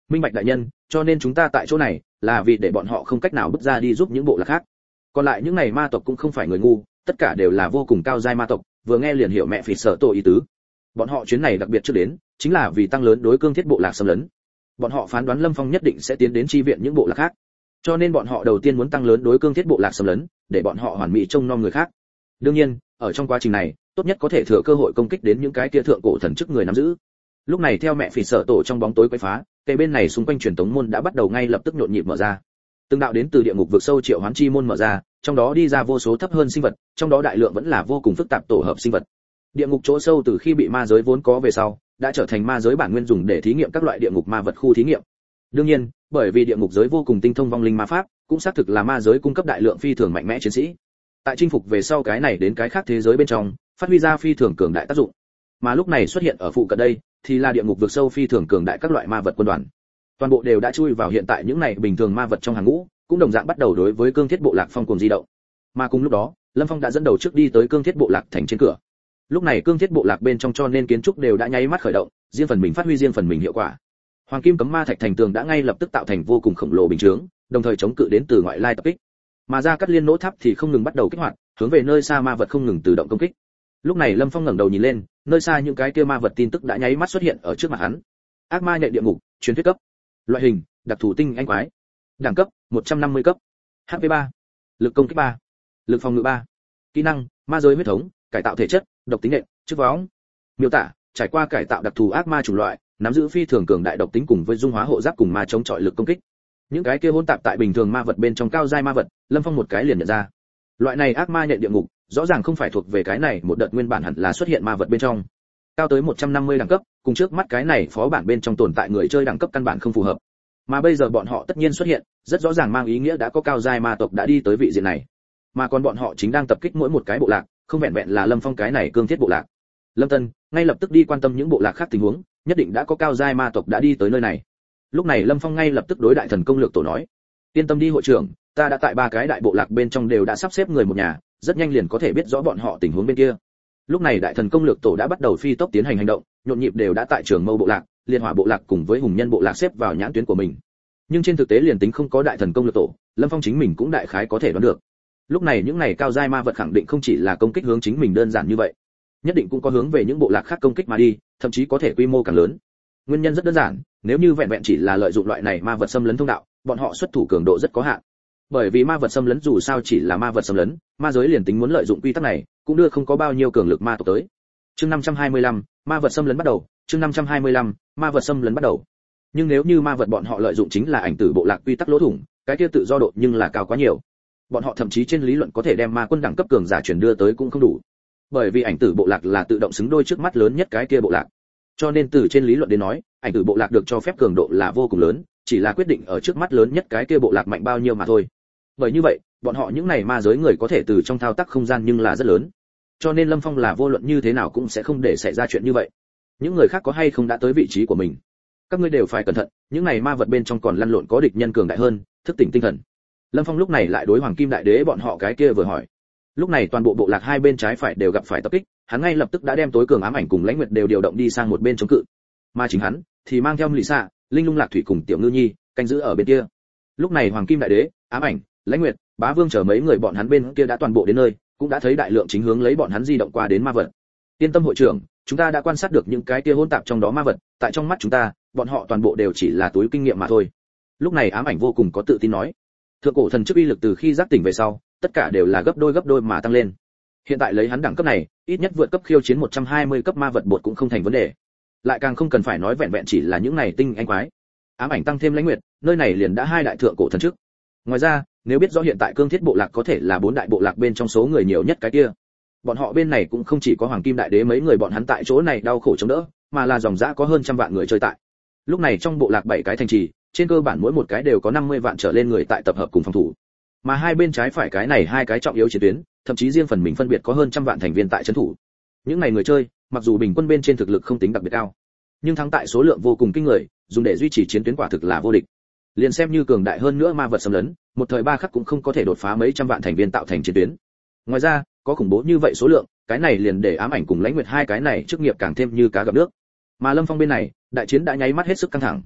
Minh bạch đại nhân, cho nên chúng ta tại chỗ này là vì để bọn họ không cách nào bước ra đi giúp những bộ lạc khác. Còn lại những này ma tộc cũng không phải người ngu, tất cả đều là vô cùng cao giai ma tộc, vừa nghe liền hiểu mẹ phỉ sở tổ ý tứ. Bọn họ chuyến này đặc biệt trước đến, chính là vì tăng lớn đối cương thiết bộ lạc xâm lấn. Bọn họ phán đoán Lâm Phong nhất định sẽ tiến đến chi viện những bộ lạc khác, cho nên bọn họ đầu tiên muốn tăng lớn đối cương thiết bộ lạc xâm lấn, để bọn họ hoàn mỹ trông nom người khác. Đương nhiên, ở trong quá trình này, tốt nhất có thể thừa cơ hội công kích đến những cái kia thượng cổ thần chức người nắm giữ. Lúc này theo mẹ phỉ sở tổ trong bóng tối quấy phá, cây bên này xung quanh truyền tống môn đã bắt đầu ngay lập tức nhộn nhịp mở ra. Từng đạo đến từ địa ngục vực sâu triệu hoán chi môn mở ra, trong đó đi ra vô số thấp hơn sinh vật, trong đó đại lượng vẫn là vô cùng phức tạp tổ hợp sinh vật. Địa ngục chỗ sâu từ khi bị ma giới vốn có về sau, đã trở thành ma giới bản nguyên dùng để thí nghiệm các loại địa ngục ma vật khu thí nghiệm. Đương nhiên, bởi vì địa ngục giới vô cùng tinh thông vong linh ma pháp, cũng xác thực là ma giới cung cấp đại lượng phi thường mạnh mẽ chiến sĩ. Tại chinh phục về sau cái này đến cái khác thế giới bên trong, phát huy ra phi thường cường đại tác dụng. Mà lúc này xuất hiện ở phụ cận đây, thì là địa ngục vực sâu phi thường cường đại các loại ma vật quân đoàn. Toàn bộ đều đã chui vào hiện tại những này bình thường ma vật trong hàng ngũ, cũng đồng dạng bắt đầu đối với cương thiết bộ lạc phong cuồng di động. Mà cùng lúc đó, Lâm Phong đã dẫn đầu trước đi tới cương thiết bộ lạc thành trên cửa. Lúc này cương thiết bộ lạc bên trong cho nên kiến trúc đều đã nháy mắt khởi động, riêng phần mình phát huy riêng phần mình hiệu quả. Hoàng kim cấm ma thạch thành tường đã ngay lập tức tạo thành vô cùng khổng lồ bình chướng, đồng thời chống cự đến từ ngoại lai tập kích. Mà ra cắt liên nỗ tháp thì không ngừng bắt đầu kích hoạt, hướng về nơi xa ma vật không ngừng tự động công kích. Lúc này Lâm Phong ngẩng đầu nhìn lên, nơi xa những cái kia ma vật tin tức đã nháy mắt xuất hiện ở trước mặt hắn. Ác ma nhện địa ngục, truyền thuyết cấp. Loại hình, đặc thù tinh anh quái. Đẳng cấp, 150 cấp. HP 3. Lực công kích 3. Lực phòng ngự 3. Kỹ năng, ma giới huyết thống, cải tạo thể chất, độc tính nện, chức võng. Miêu tả, trải qua cải tạo đặc thù ác ma chủng loại, nắm giữ phi thường cường đại độc tính cùng với dung hóa hộ giáp cùng ma chống chọi lực công kích. Những cái kia hỗn tạp tại bình thường ma vật bên trong cao giai ma vật, Lâm Phong một cái liền nhận ra. Loại này ác ma nhện địa ngục, rõ ràng không phải thuộc về cái này một đợt nguyên bản hẳn là xuất hiện ma vật bên trong. Cao tới 150 đẳng cấp, cùng trước mắt cái này phó bản bên trong tồn tại người chơi đẳng cấp căn bản không phù hợp. Mà bây giờ bọn họ tất nhiên xuất hiện, rất rõ ràng mang ý nghĩa đã có cao giai ma tộc đã đi tới vị diện này. Mà còn bọn họ chính đang tập kích mỗi một cái bộ lạc, không vẹn vẹn là Lâm Phong cái này cương thiết bộ lạc. Lâm Tân ngay lập tức đi quan tâm những bộ lạc khác tình huống, nhất định đã có cao giai ma tộc đã đi tới nơi này. Lúc này Lâm Phong ngay lập tức đối đại thần công lược tổ nói: "Yên tâm đi hội trưởng, ta đã tại ba cái đại bộ lạc bên trong đều đã sắp xếp người một nhà, rất nhanh liền có thể biết rõ bọn họ tình huống bên kia." Lúc này đại thần công lược tổ đã bắt đầu phi tốc tiến hành hành động, nhộn nhịp đều đã tại Trường Mâu bộ lạc, Liên Hỏa bộ lạc cùng với Hùng Nhân bộ lạc xếp vào nhãn tuyến của mình. Nhưng trên thực tế liền tính không có đại thần công lược tổ, Lâm Phong chính mình cũng đại khái có thể đoán được. Lúc này những này cao giai ma vật khẳng định không chỉ là công kích hướng chính mình đơn giản như vậy, nhất định cũng có hướng về những bộ lạc khác công kích mà đi, thậm chí có thể quy mô càng lớn. Nguyên nhân rất đơn giản, nếu như vẹn vẹn chỉ là lợi dụng loại này ma vật xâm lấn thông đạo, bọn họ xuất thủ cường độ rất có hạn. Bởi vì ma vật xâm lấn dù sao chỉ là ma vật xâm lấn, ma giới liền tính muốn lợi dụng quy tắc này, cũng đưa không có bao nhiêu cường lực ma tộc tới. Chương 525, ma vật xâm lấn bắt đầu, chương 525, ma vật xâm lấn bắt đầu. Nhưng nếu như ma vật bọn họ lợi dụng chính là ảnh tử bộ lạc quy tắc lỗ thủng, cái kia tự do độ nhưng là cao quá nhiều. Bọn họ thậm chí trên lý luận có thể đem ma quân đẳng cấp cường giả chuyển đưa tới cũng không đủ. Bởi vì ảnh tử bộ lạc là tự động xứng đôi trước mắt lớn nhất cái kia bộ lạc. Cho nên từ trên lý luận đến nói, ảnh tử bộ lạc được cho phép cường độ là vô cùng lớn, chỉ là quyết định ở trước mắt lớn nhất cái kia bộ lạc mạnh bao nhiêu mà thôi. Bởi như vậy, bọn họ những này ma giới người có thể từ trong thao tác không gian nhưng là rất lớn. Cho nên Lâm Phong là vô luận như thế nào cũng sẽ không để xảy ra chuyện như vậy. Những người khác có hay không đã tới vị trí của mình, các ngươi đều phải cẩn thận, những này ma vật bên trong còn lăn lộn có địch nhân cường đại hơn, thức tỉnh tinh thần. Lâm Phong lúc này lại đối Hoàng Kim Đại Đế bọn họ cái kia vừa hỏi. Lúc này toàn bộ bộ lạc hai bên trái phải đều gặp phải tập kích, hắn ngay lập tức đã đem tối cường ám ảnh cùng Lãnh Nguyệt đều điều động đi sang một bên chống cự. Mà chính hắn thì mang theo Lị Xạ, Linh Lung Lạc Thủy cùng Tiểu Ngư Nhi canh giữ ở bên kia. Lúc này Hoàng Kim Đại Đế, ám ảnh, Lãnh Nguyệt, Bá Vương chờ mấy người bọn hắn bên kia đã toàn bộ đến nơi, cũng đã thấy đại lượng chính hướng lấy bọn hắn di động qua đến ma vật. Yên tâm hội trưởng, chúng ta đã quan sát được những cái kia hỗn tạp trong đó ma vật, tại trong mắt chúng ta, bọn họ toàn bộ đều chỉ là túi kinh nghiệm mà thôi. Lúc này ám ảnh vô cùng có tự tin nói, thượng cổ thần chức uy lực từ khi giác tỉnh về sau, tất cả đều là gấp đôi mà tăng lên. Hiện tại lấy hắn đẳng cấp này, ít nhất vượt cấp khiêu chiến 120 cấp ma vật bột cũng không thành vấn đề. Lại càng không cần phải nói vẹn vẹn chỉ là những này tinh anh quái. Ám ảnh tăng thêm Lãnh Nguyệt, nơi này liền đã hai đại thượng cổ thần chức. Ngoài ra, nếu biết rõ hiện tại cương thiết bộ lạc có thể là 4 đại bộ lạc bên trong số người nhiều nhất cái kia, bọn họ bên này cũng không chỉ có Hoàng Kim Đại Đế mấy người bọn hắn tại chỗ này đau khổ chống đỡ, mà là dòng dã có hơn trăm vạn người chơi tại. Lúc này trong bộ lạc 7 cái thành trì, trên cơ bản mỗi một cái đều có 50 vạn trở lên người tại tập hợp cùng phòng thủ. Mà hai bên trái phải cái này hai cái trọng yếu chiến tuyến, thậm chí riêng phần mình phân biệt có hơn trăm vạn thành viên tại trấn thủ. Những này người chơi, mặc dù bình quân bên trên thực lực không tính đặc biệt cao, nhưng thắng tại số lượng vô cùng kinh người, dùng để duy trì chiến tuyến quả thực là vô địch. Liền xem như cường đại hơn nữa ma vật xâm lấn, một thời ba khắc cũng không có thể đột phá mấy trăm vạn thành viên tạo thành chiến tuyến. Ngoài ra, có khủng bố như vậy số lượng, cái này liền để ám ảnh cùng Lãnh Nguyệt hai cái này chức nghiệp càng thêm như cá gặp nước. Mà Lâm Phong bên này, đại chiến đã nháy mắt hết sức căng thẳng.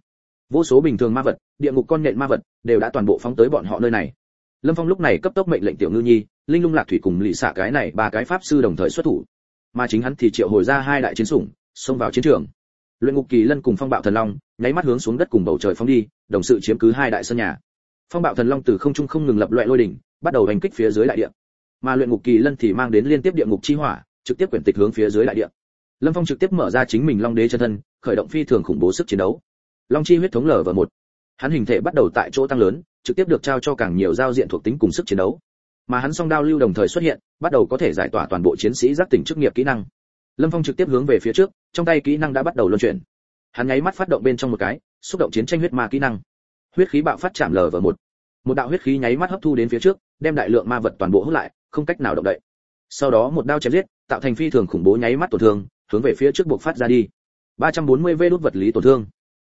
Vô số bình thường ma vật, địa ngục con nhện ma vật đều đã toàn bộ phóng tới bọn họ nơi này. Lâm Phong lúc này cấp tốc mệnh lệnh Tiểu Ngư Nhi, Linh Lung Lạc Thủy cùng Lị Xạ cái này ba cái pháp sư đồng thời xuất thủ, mà chính hắn thì triệu hồi ra hai đại chiến sủng, xông vào chiến trường. Luyện Ngục Kỳ Lân cùng Phong Bạo Thần Long nháy mắt hướng xuống đất cùng bầu trời phóng đi, đồng sự chiếm cứ hai đại sân nhà. Phong Bạo Thần Long từ không trung không ngừng lập loại lôi đỉnh, bắt đầu đánh kích phía dưới đại địa, mà Luyện Ngục Kỳ Lân thì mang đến liên tiếp địa ngục chi hỏa, trực tiếp quyển tịch hướng phía dưới đại địa. Lâm Phong trực tiếp mở ra chính mình Long Đế chân thân, khởi động phi thường khủng bố sức chiến đấu. Long chi huyết thống LV1. Hắn hình thể bắt đầu tại chỗ tăng lớn, trực tiếp được trao cho càng nhiều giao diện thuộc tính cùng sức chiến đấu. Mà hắn song đao lưu đồng thời xuất hiện, bắt đầu có thể giải tỏa toàn bộ chiến sĩ giác tỉnh chức nghiệp kỹ năng. Lâm Phong trực tiếp hướng về phía trước, trong tay kỹ năng đã bắt đầu luân chuyển. Hắn nháy mắt phát động bên trong một cái, xúc động chiến tranh huyết ma kỹ năng. Huyết khí bạo phát chạm LV1. Một đạo huyết khí nháy mắt hấp thu đến phía trước, đem đại lượng ma vật toàn bộ hút lại, không cách nào động đậy. Sau đó một đao chém giết, tạo thành phi thường khủng bố nháy mắt tổn thương, hướng về phía trước buộc phát ra đi. 340V đốt vật lý tổn thương.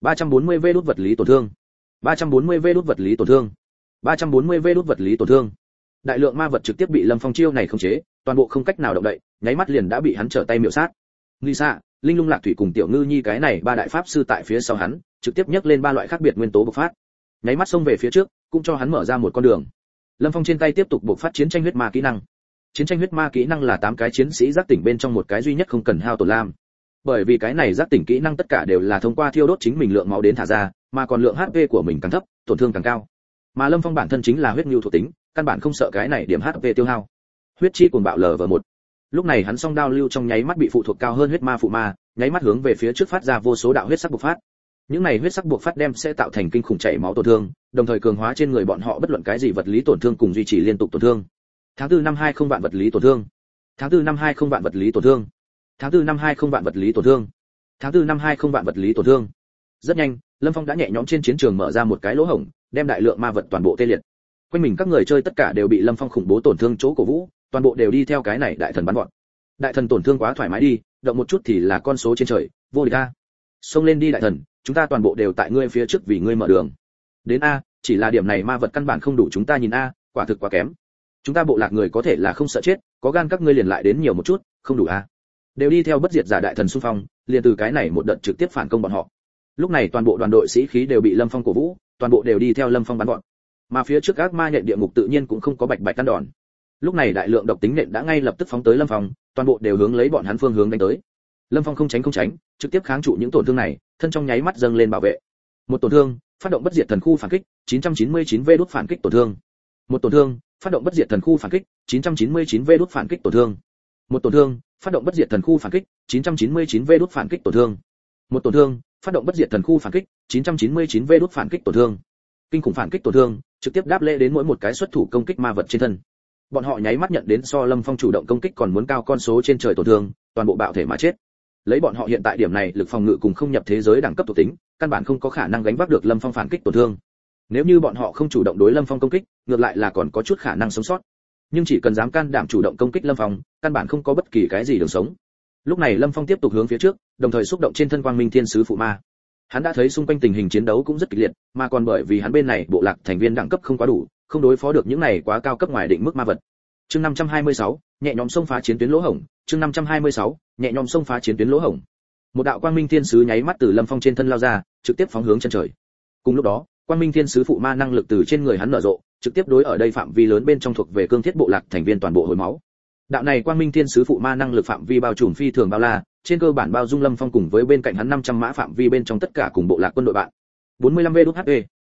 340V đốt vật lý tổn thương. 340V đốt vật lý tổn thương. 340V đốt vật lý tổn thương. Đại lượng ma vật trực tiếp bị Lâm Phong chiêu này khống chế, toàn bộ không cách nào động đậy, nháy mắt liền đã bị hắn trở tay miểu sát. Nghi Xạ, Linh Lung Lạc Thủy cùng Tiểu Ngư Nhi cái này ba đại pháp sư tại phía sau hắn, trực tiếp nhấc lên ba loại khác biệt nguyên tố bộc phát. Nháy mắt xông về phía trước, cũng cho hắn mở ra một con đường. Lâm Phong trên tay tiếp tục bộc phát chiến tranh huyết ma kỹ năng. Chiến tranh huyết ma kỹ năng là 8 cái chiến sĩ giác tỉnh bên trong một cái duy nhất không cần hao tổn lam. Bởi vì cái này giác tỉnh kỹ năng tất cả đều là thông qua thiêu đốt chính mình lượng máu đến thả ra, mà còn lượng HP của mình càng thấp, tổn thương càng cao. Mà Lâm Phong bản thân chính là huyết nhu thuộc tính, căn bản không sợ cái này điểm HP tiêu hao. Huyết chi cuồng bạo LV1. Lúc này hắn song đao lưu trong nháy mắt bị phụ thuộc cao hơn huyết ma phụ ma, nháy mắt hướng về phía trước phát ra vô số đạo huyết sắc bộc phát. Những này huyết sắc bộc phát đem sẽ tạo thành kinh khủng chảy máu tổn thương, đồng thời cường hóa trên người bọn họ bất luận cái gì vật lý tổn thương cùng duy trì liên tục tổn thương. Tháng 4 năm 20 vạn vật lý tổn thương. Tháng 4 năm 20 vạn vật lý tổn thương. Tháng 4 năm 20 vạn vật lý tổn thương. Tháng 4 năm 20 vạn vật lý tổn thương. Rất nhanh, Lâm Phong đã nhẹ nhõm trên chiến trường mở ra một cái lỗ hổng, đem đại lượng ma vật toàn bộ tê liệt. Quanh mình các người chơi tất cả đều bị Lâm Phong khủng bố tổn thương chỗ cổ vũ, toàn bộ đều đi theo cái này đại thần bắn gọn. Đại thần tổn thương quá thoải mái đi, động một chút thì là con số trên trời, vô địch a. Xông lên đi đại thần, chúng ta toàn bộ đều tại ngươi phía trước vì ngươi mở đường. Đến a, chỉ là điểm này ma vật căn bản không đủ chúng ta nhìn a, quả thực quá kém. Chúng ta bộ lạc người có thể là không sợ chết, có gan các ngươi liền lại đến nhiều một chút, không đủ a. Đều đi theo bất diệt giả đại thần xung phong, liền từ cái này một đợt trực tiếp phản công bọn họ. Lúc này toàn bộ đoàn đội sĩ khí đều bị Lâm Phong cổ vũ, toàn bộ đều đi theo Lâm Phong bắn gọn. Mà phía trước ác ma nhện địa ngục tự nhiên cũng không có bạch bạch căn đòn. Lúc này đại lượng độc tính nện đã ngay lập tức phóng tới Lâm Phong, toàn bộ đều hướng lấy bọn hắn phương hướng đánh tới. Lâm Phong không tránh, trực tiếp kháng trụ những tổn thương này, thân trong nháy mắt dâng lên bảo vệ. Một tổn thương, phát động bất diệt thần khu phản kích, 999V đốt phản kích tổn thương. Một tổn thương, phát động bất diệt thần khu phản kích, 999V đốt phản kích tổn thương. Một tổn thương, phát động bất diệt thần khu phản kích, 999V đốt phản kích tổn thương. Một tổn thương, phát động bất diệt thần khu phản kích, 999V đốt phản kích tổn thương. Kinh khủng phản kích tổn thương, trực tiếp đáp lễ đến mỗi một cái xuất thủ công kích ma vật trên thân. Bọn họ nháy mắt nhận đến so Lâm Phong chủ động công kích còn muốn cao con số trên trời tổn thương, toàn bộ bạo thể mà chết. Lấy bọn họ hiện tại điểm này, lực phòng ngự cùng không nhập thế giới đẳng cấp thuộc tính, căn bản không có khả năng gánh vác được Lâm Phong phản kích tổn thương. Nếu như bọn họ không chủ động đối Lâm Phong công kích, ngược lại là còn có chút khả năng sống sót. Nhưng chỉ cần dám can đảm chủ động công kích Lâm Phong, căn bản không có bất kỳ cái gì đường sống. Lúc này Lâm Phong tiếp tục hướng phía trước, đồng thời xúc động trên thân Quang Minh Thiên Sứ phụ ma. Hắn đã thấy xung quanh tình hình chiến đấu cũng rất kịch liệt, mà còn bởi vì hắn bên này bộ lạc thành viên đẳng cấp không quá đủ, không đối phó được những này quá cao cấp ngoài định mức ma vật. Chương 526, nhẹ nhõm xông phá chiến tuyến lỗ hổng. Chương 526, nhẹ nhõm xông phá chiến tuyến lỗ hổng. Một đạo Quang Minh Thiên Sứ nháy mắt từ Lâm Phong trên thân lao ra, trực tiếp phóng hướng chân trời. Cùng lúc đó, Quang Minh Thiên Sứ phụ ma năng lực từ trên người hắn nở rộ, trực tiếp đối ở đây phạm vi lớn bên trong thuộc về cương thiết bộ lạc thành viên toàn bộ hồi máu. Đạo này Quang Minh Thiên Sứ phụ ma năng lực phạm vi bao trùm phi thường bao la, trên cơ bản bao dung Lâm Phong cùng với bên cạnh hắn 500 mã phạm vi bên trong tất cả cùng bộ lạc quân đội bạn. 45V đốt HP,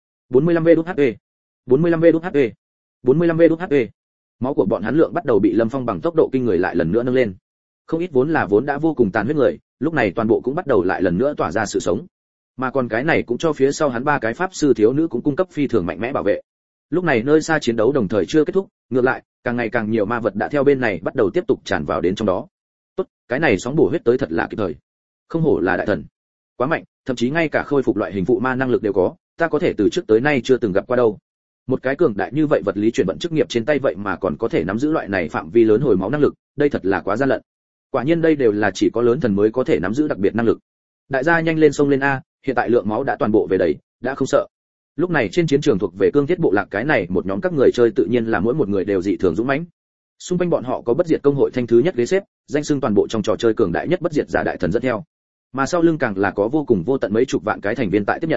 45V đốt HP, 45V đốt HP, 45V đốt HP. Máu của bọn hắn lượng bắt đầu bị Lâm Phong bằng tốc độ kinh người lại lần nữa nâng lên. Không ít vốn đã vô cùng tàn huyết người, lúc này toàn bộ cũng bắt đầu lại lần nữa tỏa ra sự sống. Mà còn cái này cũng cho phía sau hắn ba cái pháp sư thiếu nữ cũng cung cấp phi thường mạnh mẽ bảo vệ. Lúc này nơi xa chiến đấu đồng thời chưa kết thúc, ngược lại, càng ngày càng nhiều ma vật đã theo bên này bắt đầu tiếp tục tràn vào đến trong đó. Tốt, cái này sóng bổ huyết tới thật là kịp thời. Không hổ là đại thần, quá mạnh, thậm chí ngay cả khôi phục loại hình phụ ma năng lực đều có, ta có thể từ trước tới nay chưa từng gặp qua đâu. Một cái cường đại như vậy vật lý chuyển vận chức nghiệp trên tay vậy mà còn có thể nắm giữ loại này phạm vi lớn hồi máu năng lực, đây thật là quá gian lận. Quả nhiên đây đều là chỉ có lớn thần mới có thể nắm giữ đặc biệt năng lực. Đại gia nhanh lên xông lên a, hiện tại lượng máu đã toàn bộ về đầy, đã không sợ. Lúc này trên chiến trường thuộc về cương thiết bộ lạc cái này một nhóm các người chơi tự nhiên là mỗi một người đều dị thường dũng mãnh. Xung quanh bọn họ có bất diệt công hội thanh thứ nhất ghế xếp, danh xưng toàn bộ trong trò chơi cường đại nhất bất diệt giả đại thần dẫn theo. Mà sau lưng càng là có vô cùng vô tận mấy chục vạn cái thành viên tại tiếp nhận.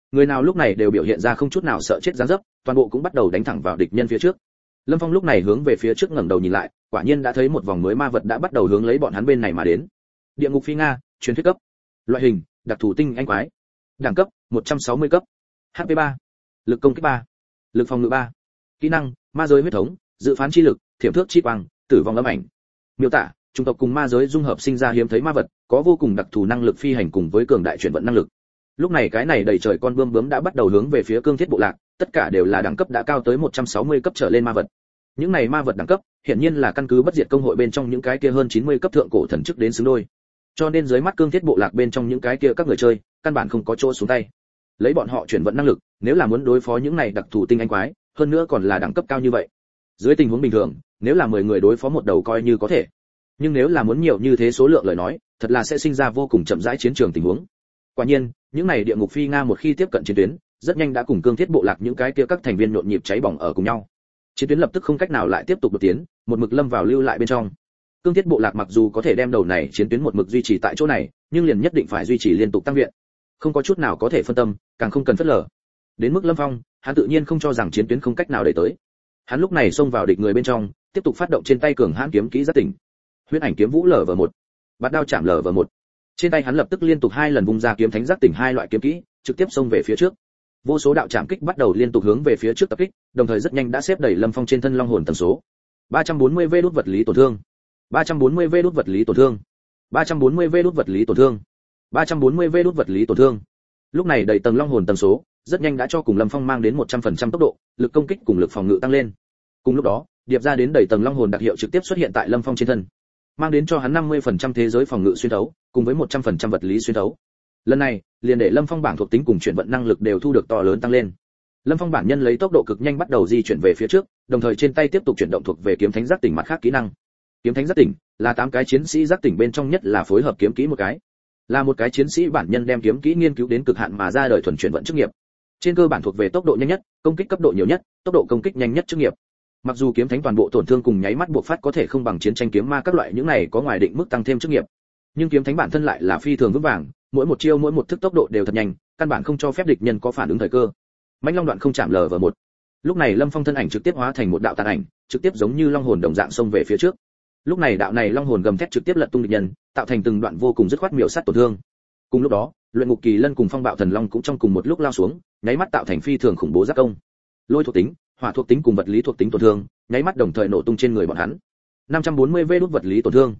Người nào lúc này đều biểu hiện ra không chút nào sợ chết dáng dấp, toàn bộ cũng bắt đầu đánh thẳng vào địch nhân phía trước. Lâm Phong lúc này hướng về phía trước ngẩng đầu nhìn lại, quả nhiên đã thấy một vòng mới ma vật đã bắt đầu hướng lấy bọn hắn bên này mà đến. Địa ngục phi nga, truyền thuyết cấp. Loại hình, đặc thù tinh anh quái. Đẳng cấp, 160 cấp. HP 3. Lực công kích 3. Lực phòng ngự 3. Kỹ năng, ma giới huyết thống, dự phán chi lực, thiểm thước chi quang, tử vong âm ảnh. Miêu tả, chủng tộc cùng ma giới dung hợp sinh ra hiếm thấy ma vật, có vô cùng đặc thù năng lực phi hành cùng với cường đại chuyển vận năng lực. Lúc này cái này đầy trời con bươm bướm đã bắt đầu hướng về phía Cương Thiết bộ lạc, tất cả đều là đẳng cấp đã cao tới 160 cấp trở lên ma vật. Những này ma vật đẳng cấp, hiển nhiên là căn cứ bất diệt công hội bên trong những cái kia hơn 90 cấp thượng cổ thần chức đến xứng đôi. Cho nên dưới mắt Cương Thiết bộ lạc bên trong những cái kia các người chơi, căn bản không có chỗ xuống tay. Lấy bọn họ chuyển vận năng lực, nếu là muốn đối phó những này đặc thù tinh anh quái, hơn nữa còn là đẳng cấp cao như vậy. Dưới tình huống bình thường, nếu là 10 người đối phó một đầu coi như có thể. Nhưng nếu là muốn nhiều như thế số lượng lời nói, thật là sẽ sinh ra vô cùng chậm rãi chiến trường tình huống. Quả nhiên, những này địa ngục phi nga một khi tiếp cận chiến tuyến, rất nhanh đã cùng Cương Thiết bộ lạc những cái kia các thành viên nhộn nhịp cháy bỏng ở cùng nhau. Chiến tuyến lập tức không cách nào lại tiếp tục đột tiến, một mực lâm vào lưu lại bên trong. Cương Thiết bộ lạc mặc dù có thể đem đầu này chiến tuyến một mực duy trì tại chỗ này, nhưng liền nhất định phải duy trì liên tục tăng viện. Không có chút nào có thể phân tâm, càng không cần phớt lờ. Đến mức Lâm Phong, hắn tự nhiên không cho rằng chiến tuyến không cách nào đẩy tới. Hắn lúc này xông vào địch người bên trong, tiếp tục phát động trên tay cường hãn kiếm kỹ giác tỉnh. Huyễn ảnh kiếm vũ LV1, bát đao chạm LV1. Trên tay hắn lập tức liên tục 2 lần vung ra kiếm thánh giác tỉnh 2 loại kiếm kỹ, trực tiếp xông về phía trước. Vô số đạo chạm kích bắt đầu liên tục hướng về phía trước tập kích, đồng thời rất nhanh đã xếp đẩy Lâm Phong trên thân long hồn tần số. 340V đốt vật lý tổn thương. 340V đốt vật lý tổn thương. 340V đốt vật lý tổn thương. 340V đốt vật lý tổn thương. Lúc này đầy tầng long hồn tần số, rất nhanh đã cho cùng Lâm Phong mang đến 100% tốc độ, lực công kích cùng lực phòng ngự tăng lên. Cùng lúc đó, điệp ra đến đầy tầng long hồn đặc hiệu trực tiếp xuất hiện tại Lâm Phong trên thân, mang đến cho hắn 50% thế giới phòng ngự xuyên thấu, cùng với 100% vật lý xuyên thấu. Lần này, liền để Lâm Phong bảng thuộc tính cùng chuyển vận năng lực đều thu được to lớn tăng lên. Lâm Phong bản nhân lấy tốc độ cực nhanh bắt đầu di chuyển về phía trước, đồng thời trên tay tiếp tục chuyển động thuộc về kiếm thánh giác tỉnh mặt khác kỹ năng. Kiếm thánh giác tỉnh là 8 cái chiến sĩ giác tỉnh bên trong nhất là phối hợp kiếm kỹ một cái. Là một cái chiến sĩ bản nhân đem kiếm kỹ nghiên cứu đến cực hạn mà ra đời thuần chuyển vận chức nghiệp. Trên cơ bản thuộc về tốc độ nhanh nhất, công kích cấp độ nhiều nhất, tốc độ công kích nhanh nhất chức nghiệp. Mặc dù kiếm thánh toàn bộ tổn thương cùng nháy mắt buộc phát có thể không bằng chiến tranh kiếm ma các loại những này có ngoài định mức tăng thêm chức nghiệp, nhưng kiếm thánh bản thân lại là phi thường vững vàng, mỗi một chiêu mỗi một thức tốc độ đều thật nhanh, căn bản không cho phép địch nhân có phản ứng thời cơ. Mãnh long đoạn không chạm LV1. Lúc này Lâm Phong thân ảnh trực tiếp hóa thành một đạo tàn ảnh, trực tiếp giống như long hồn đồng dạng xông về phía trước. Lúc này đạo này long hồn gầm thét trực tiếp lật tung địch nhân, tạo thành từng đoạn vô cùng dứt khoát miểu sát tổn thương. Cùng lúc đó, luyện ngục kỳ lân cùng phong bạo thần long cũng trong cùng một lúc lao xuống, nháy mắt tạo thành phi thường khủng bố giáp công. Lôi thuộc tính, hỏa thuộc tính cùng vật lý thuộc tính tổn thương, nháy mắt đồng thời nổ tung trên người bọn hắn. 540V đốt vật lý tổn thương.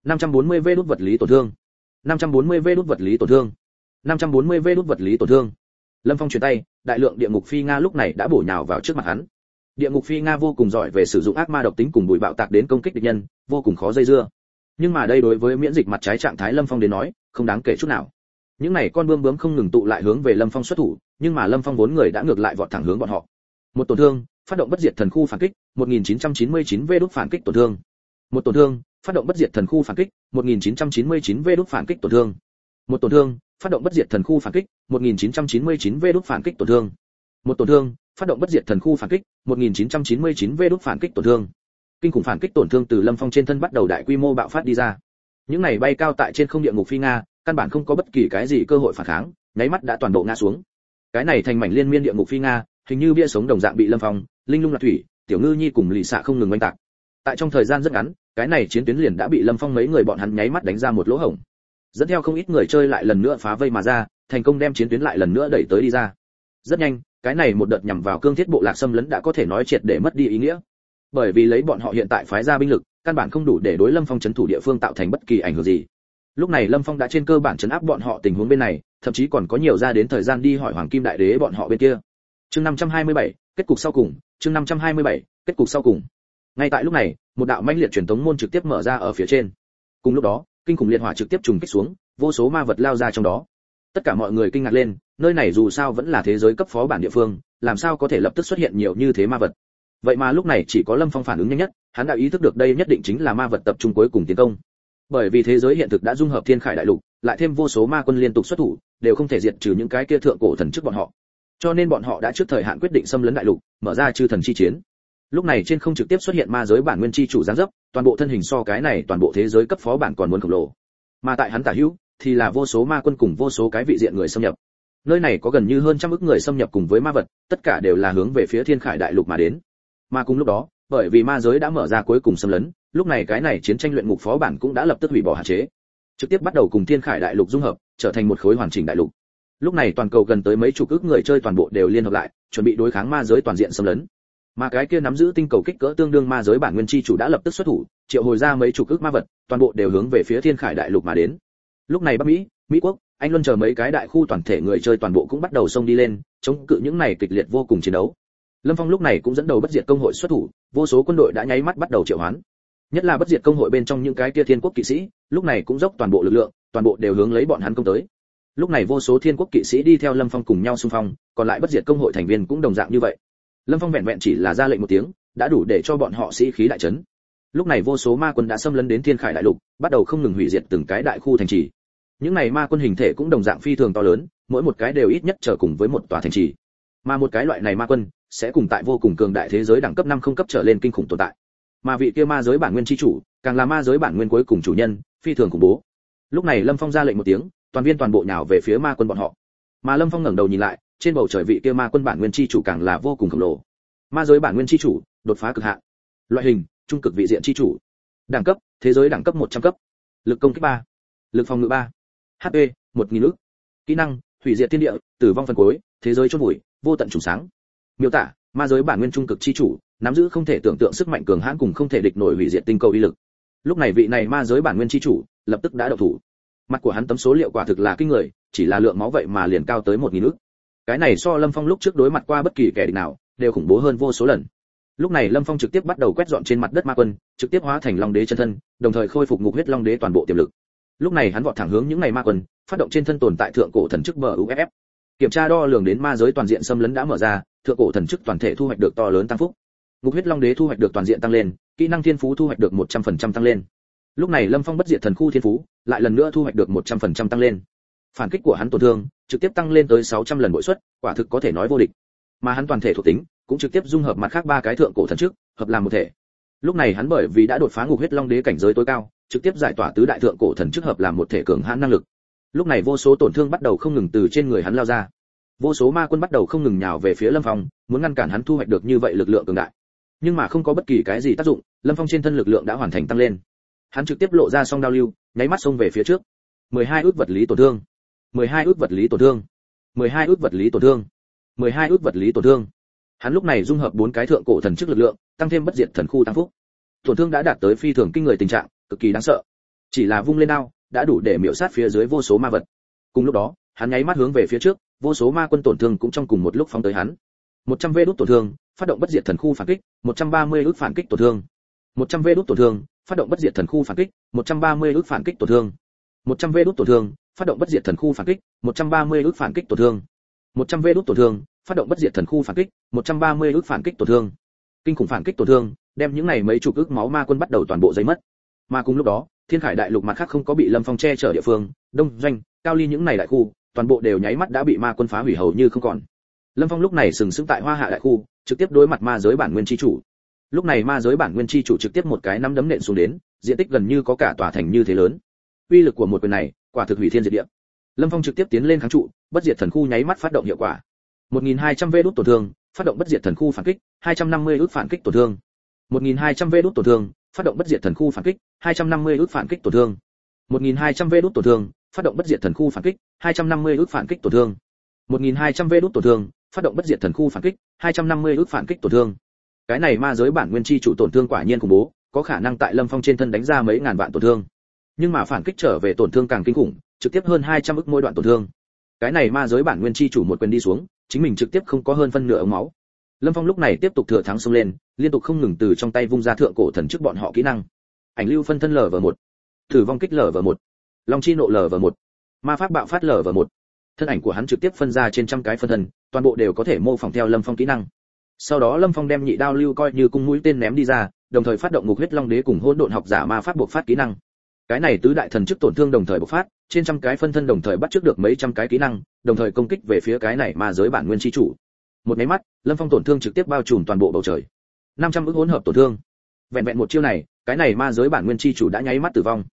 540V đốt vật lý tổn thương. 540V đốt vật lý tổn thương. 540V đốt vật lý tổn thương. Lâm Phong chuyển tay, đại lượng địa ngục phi nga lúc này đã bổ nhào vào trước mặt hắn. Địa ngục phi nga vô cùng giỏi về sử dụng ác ma độc tính cùng bụi bạo tạc đến công kích địch nhân, vô cùng khó dây dưa. Nhưng mà đây đối với miễn dịch mặt trái trạng thái Lâm Phong đến nói, không đáng kể chút nào. Những này con bươm bướm không ngừng tụ lại hướng về Lâm Phong xuất thủ, nhưng mà Lâm Phong vốn người đã ngược lại vọt thẳng hướng bọn họ. Một tổn thương, phát động bất diệt thần khu phản kích, 1999V đốt phản kích tổn thương. Một tổn thương, phát động bất diệt thần khu phản kích, 1999V đốt phản kích tổn thương. Một tổn thương, phát động bất diệt thần khu phản kích, 1999V đốt phản kích tổn thương. Một tổn thương, phát động bất diệt thần khu phản kích, 1999V đốt phản kích tổn thương. Kinh khủng phản kích tổn thương từ Lâm Phong trên thân bắt đầu đại quy mô bạo phát đi ra. Những này bay cao tại trên không địa ngục phi nga, căn bản không có bất kỳ cái gì cơ hội phản kháng, nháy mắt đã toàn bộ ngã xuống. Cái này thành mảnh liên miên địa ngục phi nga, hình như bia sống đồng dạng bị Lâm Phong, Linh Lung Lạc Thủy, Tiểu Ngư Nhi cùng Lì Xạ không ngừng oanh tạc. Tại trong thời gian rất ngắn, cái này chiến tuyến liền đã bị Lâm Phong mấy người bọn hắn nháy mắt đánh ra một lỗ hổng. Dẫn theo không ít người chơi lại lần nữa phá vây mà ra, thành công đem chiến tuyến lại lần nữa đẩy tới đi ra. Rất nhanh, cái này một đợt nhằm vào Cương Thiết bộ lạc xâm lấn đã có thể nói triệt để mất đi ý nghĩa. Bởi vì lấy bọn họ hiện tại phái ra binh lực, căn bản không đủ để đối Lâm Phong trấn thủ địa phương tạo thành bất kỳ ảnh hưởng gì. Lúc này Lâm Phong đã trên cơ bản trấn áp bọn họ tình huống bên này, thậm chí còn có nhiều ra đến thời gian đi hỏi Hoàng Kim Đại Đế bọn họ bên kia. Chương 527, kết cục sau cùng, chương 527, kết cục sau cùng. Ngay tại lúc này, một đạo mãnh liệt truyền tống môn trực tiếp mở ra ở phía trên. Cùng lúc đó, kinh khủng liệt hỏa trực tiếp trùng kích xuống, vô số ma vật lao ra trong đó. Tất cả mọi người kinh ngạc lên, nơi này dù sao vẫn là thế giới cấp phó bản địa phương, làm sao có thể lập tức xuất hiện nhiều như thế ma vật. Vậy mà lúc này chỉ có Lâm Phong phản ứng nhanh nhất, hắn đã ý thức được đây nhất định chính là ma vật tập trung cuối cùng tiến công. Bởi vì thế giới hiện thực đã dung hợp Thiên Khải đại lục, lại thêm vô số ma quân liên tục xuất thủ, đều không thể diệt trừ những cái kia thượng cổ thần trước bọn họ. Cho nên bọn họ đã trước thời hạn quyết định xâm lấn đại lục, mở ra chư thần chi chiến. Lúc này trên không trực tiếp xuất hiện ma giới bản nguyên chi chủ giáng dấp, toàn bộ thân hình so cái này toàn bộ thế giới cấp phó bản còn muốn khổng lồ. Mà tại hắn tả hữu thì là vô số ma quân cùng vô số cái vị diện người xâm nhập. Nơi này có gần như hơn trăm ức người xâm nhập cùng với ma vật, tất cả đều là hướng về phía Thiên Khải Đại Lục mà đến. Mà cùng lúc đó, bởi vì ma giới đã mở ra cuối cùng xâm lấn, lúc này cái này chiến tranh luyện ngục phó bản cũng đã lập tức hủy bỏ hạn chế, trực tiếp bắt đầu cùng Thiên Khải Đại Lục dung hợp, trở thành một khối hoàn chỉnh đại lục. Lúc này toàn cầu gần tới mấy chục ức người chơi toàn bộ đều liên hợp lại, chuẩn bị đối kháng ma giới toàn diện xâm lấn. Mà cái kia nắm giữ tinh cầu kích cỡ tương đương ma giới bản nguyên chi chủ đã lập tức xuất thủ, triệu hồi ra mấy chục ức ma vật, toàn bộ đều hướng về phía Thiên Khải Đại Lục mà đến. Lúc này Bắc Mỹ, Mỹ quốc, Anh Luân chờ mấy cái đại khu toàn thể người chơi toàn bộ cũng bắt đầu xông đi lên, chống cự những này kịch liệt vô cùng chiến đấu. Lâm Phong lúc này cũng dẫn đầu bất diệt công hội xuất thủ, vô số quân đội đã nháy mắt bắt đầu triệu hoán. Nhất là bất diệt công hội bên trong những cái kia thiên quốc kỵ sĩ, lúc này cũng dốc toàn bộ lực lượng, toàn bộ đều hướng lấy bọn hắn công tới. Lúc này vô số thiên quốc kỵ sĩ đi theo Lâm Phong cùng nhau xung phong, còn lại bất diệt công hội thành viên cũng đồng dạng như vậy. Lâm Phong vẹn vẹn chỉ là ra lệnh một tiếng, đã đủ để cho bọn họ sĩ khí đại chấn. Lúc này vô số ma quân đã xâm lấn đến Thiên Khải Đại Lục, bắt đầu không ngừng hủy diệt từng cái đại khu thành trì. Những này ma quân hình thể cũng đồng dạng phi thường to lớn, mỗi một cái đều ít nhất trở cùng với một tòa thành trì. Mà một cái loại này ma quân sẽ cùng tại vô cùng cường đại thế giới đẳng cấp 5 không cấp trở lên kinh khủng tồn tại. Mà vị kia ma giới bản nguyên chi chủ, càng là ma giới bản nguyên cuối cùng chủ nhân, phi thường khủng bố. Lúc này Lâm Phong ra lệnh một tiếng, toàn bộ nhào về phía ma quân bọn họ. Mà Lâm Phong ngẩng đầu nhìn lại, trên bầu trời vị kia ma quân bản nguyên chi chủ càng là vô cùng khổng lồ. Ma giới bản nguyên chi chủ, đột phá cực hạn. Loại hình, trung cực vị diện chi chủ. Đẳng cấp, thế giới đẳng cấp 100 cấp. Lực công kích 3, lực phòng ngự 3. HP, 1000 ức. Kỹ năng, hủy diệt thiên địa, tử vong phần cuối, thế giới chôn vùi, vô tận trùng sáng. Miêu tả, ma giới bản nguyên trung cực chi chủ, nắm giữ không thể tưởng tượng sức mạnh cường hãn cùng không thể địch nổi hủy diệt tinh cầu uy lực. Lúc này vị này ma giới bản nguyên chi chủ, lập tức đã động thủ. Mặt của hắn tấm số liệu quả thực là kinh người, chỉ là lượng máu vậy mà liền cao tới 1000 ức. Cái này so Lâm Phong lúc trước đối mặt qua bất kỳ kẻ địch nào, đều khủng bố hơn vô số lần. Lúc này Lâm Phong trực tiếp bắt đầu quét dọn trên mặt đất ma quân, trực tiếp hóa thành long đế chân thân, đồng thời khôi phục ngục huyết long đế toàn bộ tiềm lực. Lúc này hắn vọt thẳng hướng những này ma quân, phát động trên thân tồn tại thượng cổ thần chức BUFF. Kiểm tra đo lường đến ma giới toàn diện xâm lấn đã mở ra, thượng cổ thần chức toàn thể thu hoạch được to lớn tăng phúc. Ngục huyết long đế thu hoạch được toàn diện tăng lên, kỹ năng thiên phú thu hoạch được 100% tăng lên. Lúc này Lâm Phong bất diệt thần khu thiên phú, lại lần nữa thu hoạch được 100% tăng lên. Phản kích của hắn tổn thương trực tiếp tăng lên tới 600 lần bội suất, quả thực có thể nói vô địch. Mà hắn toàn thể thuộc tính cũng trực tiếp dung hợp mặt khác ba cái thượng cổ thần chức, hợp làm một thể. Lúc này hắn bởi vì đã đột phá ngục huyết long đế cảnh giới tối cao, trực tiếp giải tỏa tứ đại thượng cổ thần chức hợp làm một thể cường hãn năng lực. Lúc này vô số tổn thương bắt đầu không ngừng từ trên người hắn lao ra. Vô số ma quân bắt đầu không ngừng nhào về phía Lâm Phong, muốn ngăn cản hắn thu hoạch được như vậy lực lượng cường đại. Nhưng mà không có bất kỳ cái gì tác dụng, Lâm Phong trên thân lực lượng đã hoàn thành tăng lên. Hắn trực tiếp lộ ra song đao lưu, nháy mắt xông về phía trước. 12 ức vật lý tổn thương, 12 ức vật lý tổn thương, 12 ức vật lý tổn thương, 12 ức vật lý tổn thương. Hắn lúc này dung hợp bốn cái thượng cổ thần chức lực lượng, tăng thêm bất diệt thần khu tăng phúc. Tổn thương đã đạt tới phi thường kinh người tình trạng, cực kỳ đáng sợ. Chỉ là vung lên đao, đã đủ để miểu sát phía dưới vô số ma vật. Cùng lúc đó, hắn nháy mắt hướng về phía trước, vô số ma quân tổn thương cũng trong cùng một lúc phóng tới hắn. 100 vê đút tổn thương, phát động bất diệt thần khu phản kích, 130 ức phản kích tổn thương. 100 vê đút tổn thương, phát động bất diệt thần khu phản kích, 130 ức phản kích tổn thương. 100 vê đút tổn thương, phát động bất diệt thần khu phản kích, 130 ức phản kích tổn thương. 100 vê đút tổn thương, phát động bất diệt thần khu phản kích, 130 ức phản kích tổn thương. Kinh khủng phản kích tổn thương, đem những này mấy chục ức máu ma quân bắt đầu toàn bộ giấy mất. Mà cùng lúc đó, Thiên Khải Đại Lục mặt khác không có bị Lâm Phong che chở địa phương, Đông Doanh, Cao Ly những này đại khu, toàn bộ đều nháy mắt đã bị ma quân phá hủy hầu như không còn. Lâm Phong lúc này sừng sững tại Hoa Hạ đại khu, trực tiếp đối mặt ma giới bản nguyên chi chủ. Lúc này ma giới bản nguyên chi chủ trực tiếp một cái nắm đấm nện xuống đến, diện tích gần như có cả tòa thành như thế lớn. Uy lực của một quyền này, quả thực hủy thiên diệt địa. Lâm Phong trực tiếp tiến lên kháng trụ, bất diệt thần khu nháy mắt phát động hiệu quả. 1200 vê đút tổn thương, phát động bất diệt thần khu phản kích, 250 ức phản kích tổn thương. 1200 vê đút tổn thương, phát động bất diệt thần khu phản kích, 250 ức phản kích tổn thương. 1200 vê đút tổn thương, phát động bất diệt thần khu phản kích, 250 ức phản kích tổn thương. 1200 vê đút tổn thương, phát động bất diệt thần khu phản kích, 250 ức phản kích tổn thương. Cái này ma giới bản nguyên chi chủ tổn thương quả nhiên khủng bố, có khả năng tại Lâm Phong trên thân đánh ra mấy ngàn vạn tổn thương. Nhưng mà phản kích trở về tổn thương càng kinh khủng, trực tiếp hơn 200 ức mỗi đoạn tổn thương. Cái này ma giới bản nguyên chi chủ một quyền đi xuống, chính mình trực tiếp không có hơn phân nửa ống máu. Lâm Phong lúc này tiếp tục thừa thắng xông lên, liên tục không ngừng từ trong tay vung ra thượng cổ thần trước bọn họ kỹ năng. Ảnh lưu phân thân LV1, thử vong kích LV1, long chi nộ LV1, ma pháp bạo phát LV1. Thân ảnh của hắn trực tiếp phân ra trên trăm cái phân thân, toàn bộ đều có thể mô phỏng theo Lâm Phong kỹ năng. Sau đó Lâm Phong đem nhị đao lưu coi như cung mũi tên ném đi ra, đồng thời phát động ngục huyết long đế cùng hỗn độn học giả ma pháp bộc phát kỹ năng. Cái này tứ đại thần chức tổn thương đồng thời bộc phát, trên trăm cái phân thân đồng thời bắt trước được mấy trăm cái kỹ năng, đồng thời công kích về phía cái này ma giới bản nguyên chi chủ. Một cái mắt, Lâm Phong tổn thương trực tiếp bao trùm toàn bộ bầu trời. 500 ức hỗn hợp tổn thương. Vẹn vẹn một chiêu này, cái này ma giới bản nguyên chi chủ đã nháy mắt tử vong.